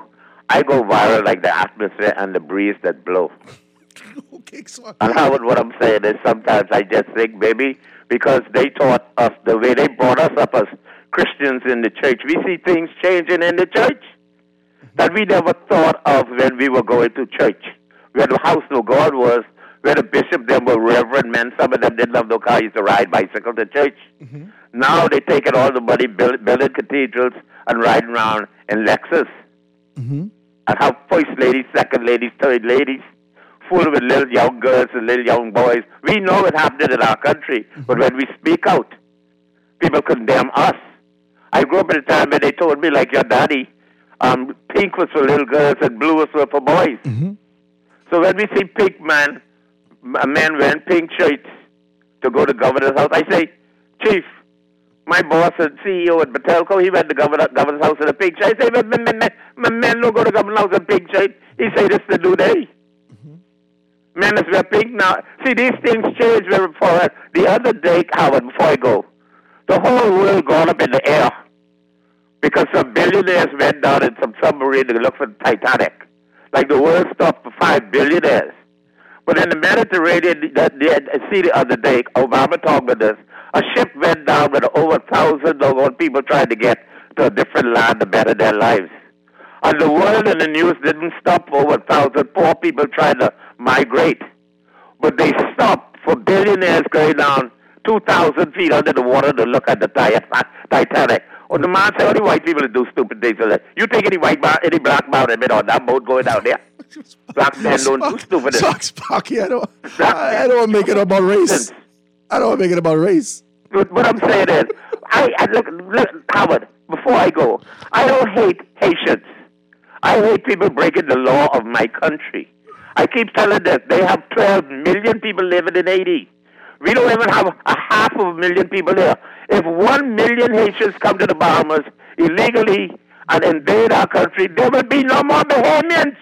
I go viral like the atmosphere and the breeze that blow. Okay, so And Howard, what I'm saying is sometimes I just think maybe because they taught us the way they brought us up as Christians in the church, we see things changing in the church that we never thought of when we were going to church. Where the house no God was, where the bishop, them were reverend men, some of them didn't have no car, used to ride bicycle to church. Now they taking all the money, building cathedrals, and riding around in Lexus. And have first ladies, second ladies, third ladies, full with little young girls and little young boys. We know it happening in our country, but when we speak out, people condemn us. I grew up at a time when they told me, like your daddy, pink was for little girls and blue was for boys. So when we see pink men wearing pink shirts to go to governor's house, I say, Chief, my boss and CEO at Batelco, he went to governor's house in a pink shirt. I say, men don't go to governor's house in pink shirt. He say, this is the new day. Men is wear pink now. See, these things change very forward. The other day, Howard, before I go, the whole world got up in the air because some billionaires went down in some submarine to look for the Titanic. Like the world stopped for 5 billionaires. But in the Mediterranean, see the other day, Obama talked about this, a ship went down with over 1,000 people trying to get to a different land to better their lives. And the world and the news didn't stop for over 1,000 poor people trying to migrate. But they stopped for billionaires going down 2,000 feet under the water to look at the Titanic. Or the man said, only white people do stupid things like that. You think any black man admit on that boat going down there? Black men don't do stupid things. Sparky, I don't want to make it about race. I don't want to make it about race. What I'm saying is, look, Howard, before I go, I don't hate Haitians. I hate people breaking the law of my country. I keep telling them they have 12 million people living in Haiti. We don't even have 500,000 people here. If 1 million Haitians come to the Bahamas illegally and invade our country, there will be no more Bahamians.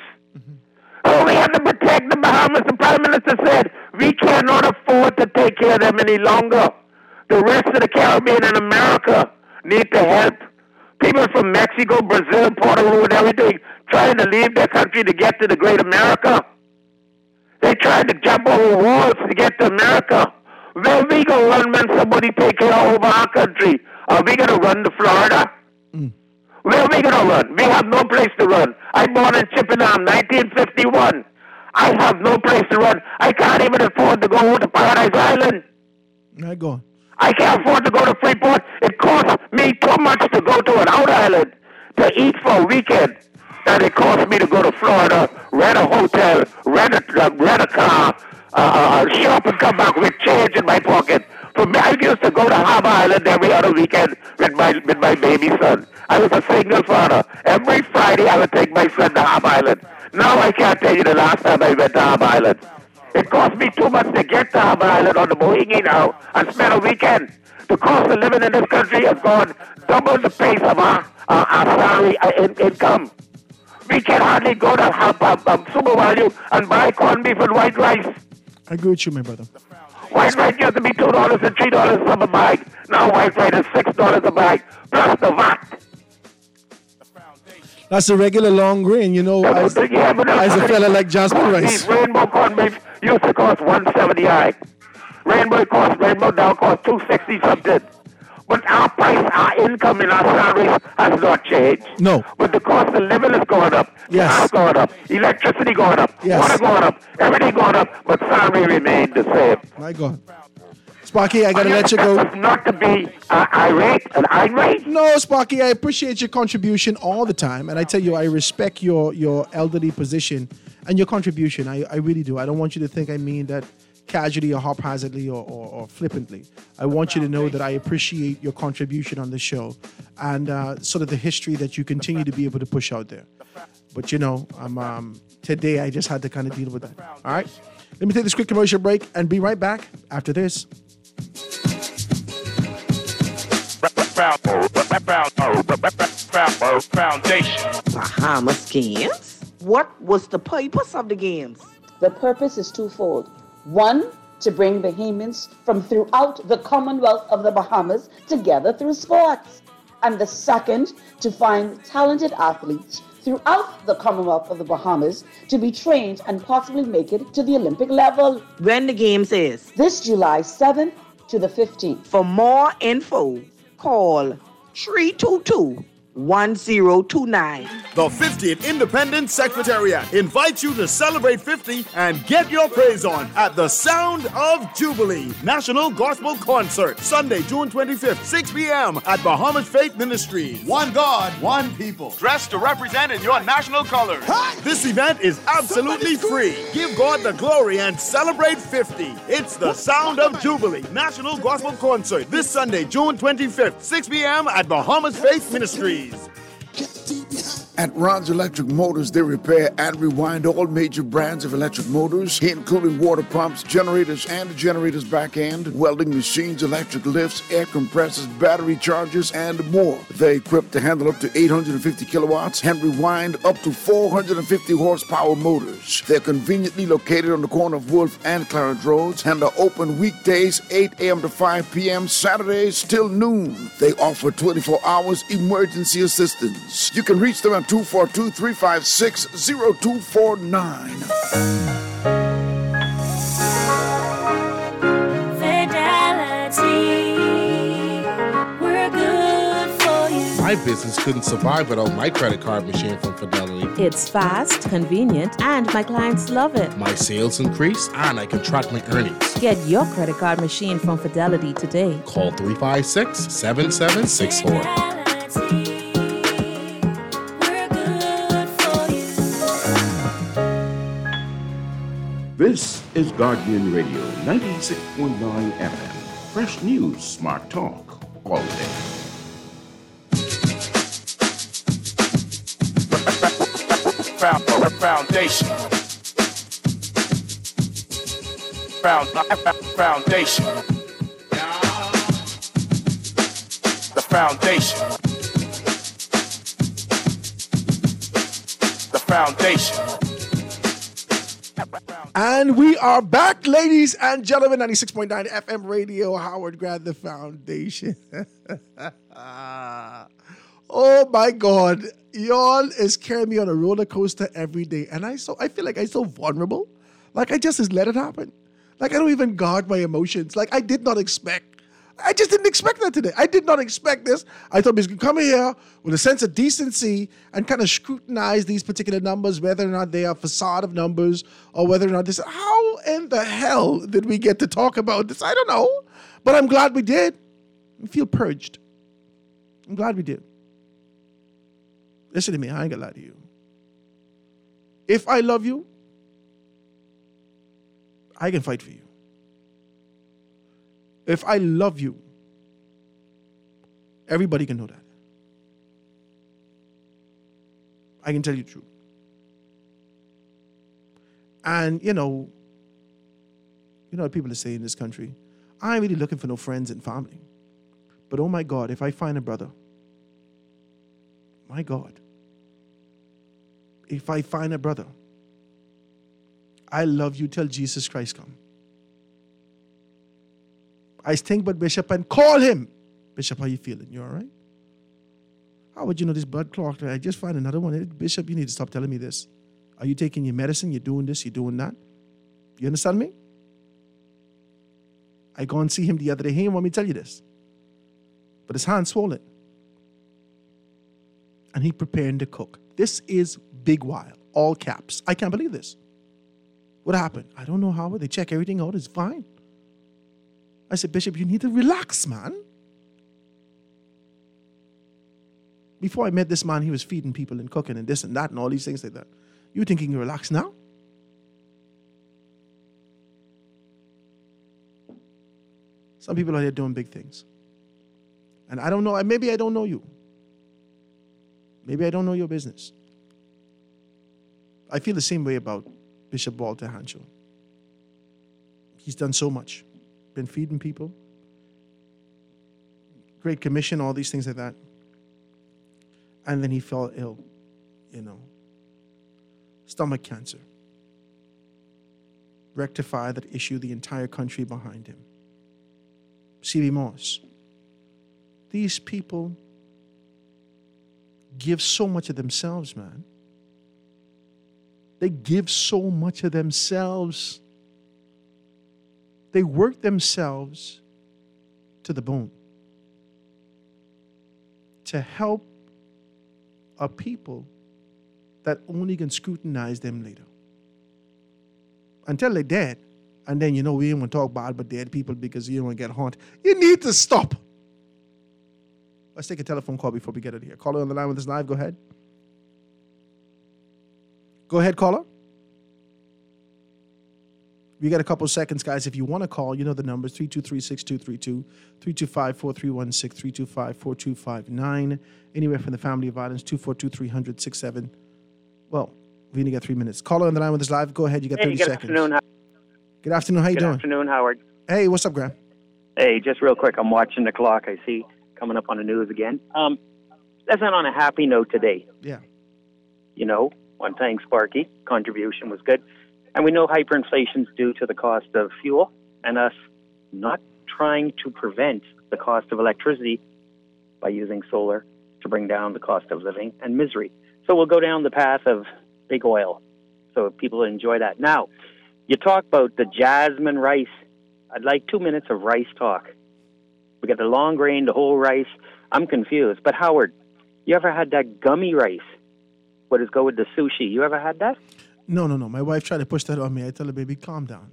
Oh, we have to protect the Bahamas. The Prime Minister said we cannot afford to take care of them any longer. The rest of the Caribbean and America need to help. People from Mexico, Brazil, Puerto Rico, and everything trying to leave their country to get to the great America. They tried to jump over walls to get to America. Where we going to run when somebody take care over our country? Are we going to run to Florida? Where are we going to run? We have no place to run. I born in Chippenham, 1951. I have no place to run. I can't even afford to go to Paradise Island. I go. I can't afford to go to Freeport. It costs me too much to go to an out island to eat for a weekend. And it costs me to go to Florida, rent a hotel, rent a car, shop and come back with change in my pocket. For me, I used to go to Harbor Island every other weekend with my baby son. I was a single father. Every Friday I would take my son to Harbor Island. Now I can't tell you the last time I went to Harbor Island. It cost me too much to get to Harbor Island on the Boeing now and spend a weekend. The cost of living in this country has gone double the pace of our salary income. We can hardly go to Super Value and buy corned beef and white rice. I agree with you, my brother. White rice used to be $2 and $3 from a bag. Now white rice is $6 a bag, plus the VAT. That's a regular long grain, you know. As a fella like Jasper Rice. Rainbow corned beef used to cost $1.78. Rainbow now costs $2.60 something. But our price, our income in our salaries has not changed. No. But the cost of living has gone up. Yes. Gas gone up. Electricity gone up. Yes. Water gone up. Everything gone up. But salary remained the same. My God. Sparky, I got to let you go. Not to be irate. No, Sparky, I appreciate your contribution all the time. And I tell you, I respect your elderly position and your contribution. I really do. I don't want you to think I mean that casually or haphazardly or flippantly. I want you to know that I appreciate your contribution on the show and sort of the history that you continue to be able to push out there. But, you know, today I just had to kind of deal with that. All right? Let me take this quick commercial break and be right back after this. Foundation. Bahamas Games? What was the purpose of the games? The purpose is twofold. One, to bring Bahamians from throughout the Commonwealth of the Bahamas together through sports. And the second, to find talented athletes throughout the Commonwealth of the Bahamas to be trained and possibly make it to the Olympic level. When the games is? This July 7th to the 15th. For more info, call 322-1029. The 50th Independence Secretariat invites you to celebrate 50 and get your praise on at the Sound of Jubilee National Gospel Concert, Sunday, June 25th, 6 p.m. at Bahamas Faith Ministries. One God, one people. Dressed to represent in your national colors. This event is absolutely free. Give God the glory and celebrate 50. It's the Sound of Jubilee National Gospel Concert this Sunday, June 25th, 6 p.m. at Bahamas Faith Ministries. At Ron's Electric Motors, they repair and rewind all major brands of electric motors, including water pumps, generators and the generator's back end, welding machines, electric lifts, air compressors, battery chargers, and more. They're equipped to handle up to 850 kilowatts and rewind up to 450 horsepower motors. They're conveniently located on the corner of Wolf and Clarence Roads and are open weekdays 8 a.m. to 5 p.m., Saturdays till noon. They offer 24 hours emergency assistance. You can reach them at 242-356-0249. My business couldn't survive without my credit card machine from Fidelity. It's fast, convenient, and my clients love it. My sales increase, and I can track my earnings. Get your credit card machine from Fidelity today. Call 356-7764. This is Guardian Radio 96.9 FM. Fresh news, smart talk, all day. Foundation. Foundation. The foundation. The foundation. And we are back, ladies and gentlemen. 96.9 FM radio, Howard Grant, the foundation. Oh my God. Y'all is carrying me on a roller coaster every day. And I feel like I'm so vulnerable. Like I just let it happen. Like I don't even guard my emotions. Like I just didn't expect that today. I did not expect this. I thought we was going to come here with a sense of decency and kind of scrutinize these particular numbers, whether or not they are facade of numbers or whether or not this. How in the hell did we get to talk about this? I don't know. But I'm glad we did. I feel purged. I'm glad we did. Listen to me. I ain't going to lie to you. If I love you, I can fight for you. If I love you, everybody can know that. I can tell you the truth. And, you know what people are saying in this country? I ain't really looking for no friends and family. But oh my God, if I find a brother, my God, if I find a brother, I love you till Jesus Christ come. I think about Bishop and call him. Bishop, how you feeling? You all right? How would you know this blood clot? I just find another one. Bishop, you need to stop telling me this. Are you taking your medicine? You're doing this? You're doing that? You understand me? I go and see him the other day. He didn't want me to tell you this. But his hand's swollen. And he preparing to cook. This is big while. All caps. I can't believe this. What happened? I don't know how. They check everything out. It's fine. I said, Bishop, you need to relax, man. Before I met this man, he was feeding people and cooking and this and that and all these things like that. You think he can relax now? Some people are here doing big things. And I don't know, maybe I don't know you. Maybe I don't know your business. I feel the same way about Bishop Walter Hancho. He's done so much. Been feeding people. Great Commission, all these things like that. And then he fell ill, stomach cancer. Rectify that issue, the entire country behind him. C.B. Moss. These people give so much of themselves, man. They give so much of themselves. They work themselves to the bone to help a people that only can scrutinize them later. Until they're dead. And then, we ain't want to talk bad about dead people because you don't want to get haunted. You need to stop. Let's take a telephone call before we get out of here. Caller on the line with us live. Go ahead. Go ahead, caller. We got a couple seconds, guys. If you want to call, you know the numbers, 323-6232, 325-4316, 325-4259. Anywhere from the family of violence, 242-300-67. Well, we only got 3 minutes. Caller on the line with us live. Go ahead. You got 30 seconds. Afternoon. Good afternoon. How you doing? Good afternoon, Howard. Hey, what's up, Graham? Hey, just real quick. I'm watching the clock. I see coming up on the news again. Let's end on a happy note today. Yeah. One thing, Sparky, contribution was good. And we know hyperinflation is due to the cost of fuel and us not trying to prevent the cost of electricity by using solar to bring down the cost of living and misery. So we'll go down the path of big oil so people enjoy that. Now, you talk about the jasmine rice. I'd like 2 minutes of rice talk. We got the long grain, the whole rice. I'm confused. But Howard, you ever had that gummy rice? What does go with the sushi? You ever had that? No. My wife tried to push that on me. I tell her, baby, calm down.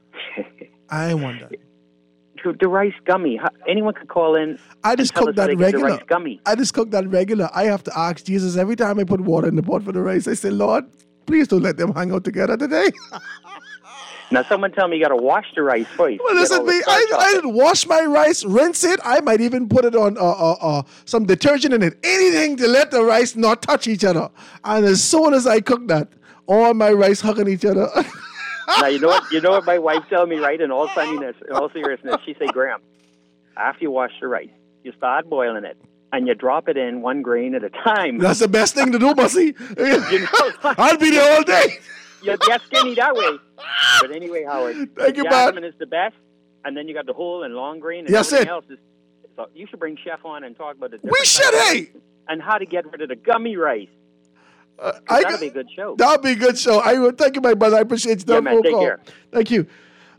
I want that. The rice gummy. Anyone could call in. I just cook that regular. Rice gummy. I just cook that regular. I have to ask Jesus every time I put water in the pot for the rice. I say, Lord, please don't let them hang out together today. Now, someone tell me you got to wash the rice first. Well, listen, I didn't wash my rice, rinse it. I might even put it on some detergent in it. Anything to let the rice not touch each other. And as soon as I cook that, all my rice hugging each other. Now, you know what my wife told me, right? In all funniness, in all seriousness, she said, Graham, after you wash the rice, you start boiling it, and you drop it in one grain at a time. That's the best thing to do, Bussy. I'll be there all day. You get skinny that way. But anyway, Howard, thank you, jasmine is the best, and then you got the whole and long grain, and everything else is. So you should bring Chef on and talk about the different. We should, hey. And how to get rid of the gummy rice. That'll be a good show. That'll be a good show. Thank you, my brother. I appreciate you. Yeah, man, take care. Thank you.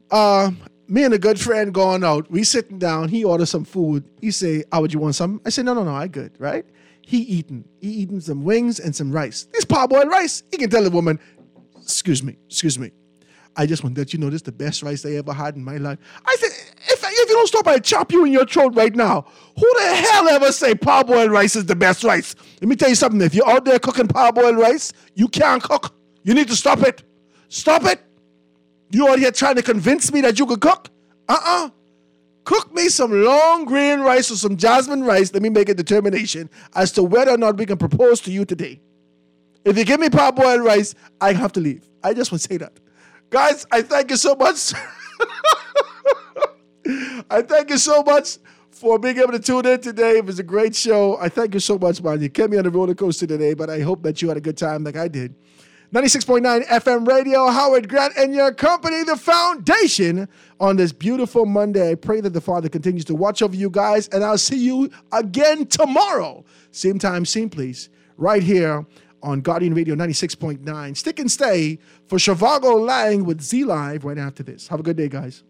Me and a good friend going out. We sitting down. He ordered some food. He say, would you want some? I said, no, I good, right? He eating some wings and some rice. This parboiled rice. He can tell the woman, excuse me. I just want to let you know this is the best rice I ever had in my life. I said, if you don't stop, I chop you in your throat right now. Who the hell ever say parboiled rice is the best rice? Let me tell you something. If you're out there cooking parboiled rice, you can't cook. You need to stop it. Stop it. You out here trying to convince me that you could cook? Cook me some long grain rice or some jasmine rice. Let me make a determination as to whether or not we can propose to you today. If you give me parboiled rice, I have to leave. I just want to say that. Guys, I thank you so much. I thank you so much for being able to tune in today. It was a great show. I thank you so much, man. You kept me on the roller coaster today, but I hope that you had a good time like I did. 96.9 FM radio, Howard Grant and your company, The Foundation, on this beautiful Monday. I pray that the Father continues to watch over you guys, and I'll see you again tomorrow. Same time, same place, right here on Guardian Radio 96.9. Stick and stay for Shivago Lang with Z Live right after this. Have a good day, guys.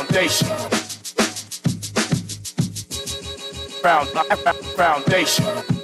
Foundation.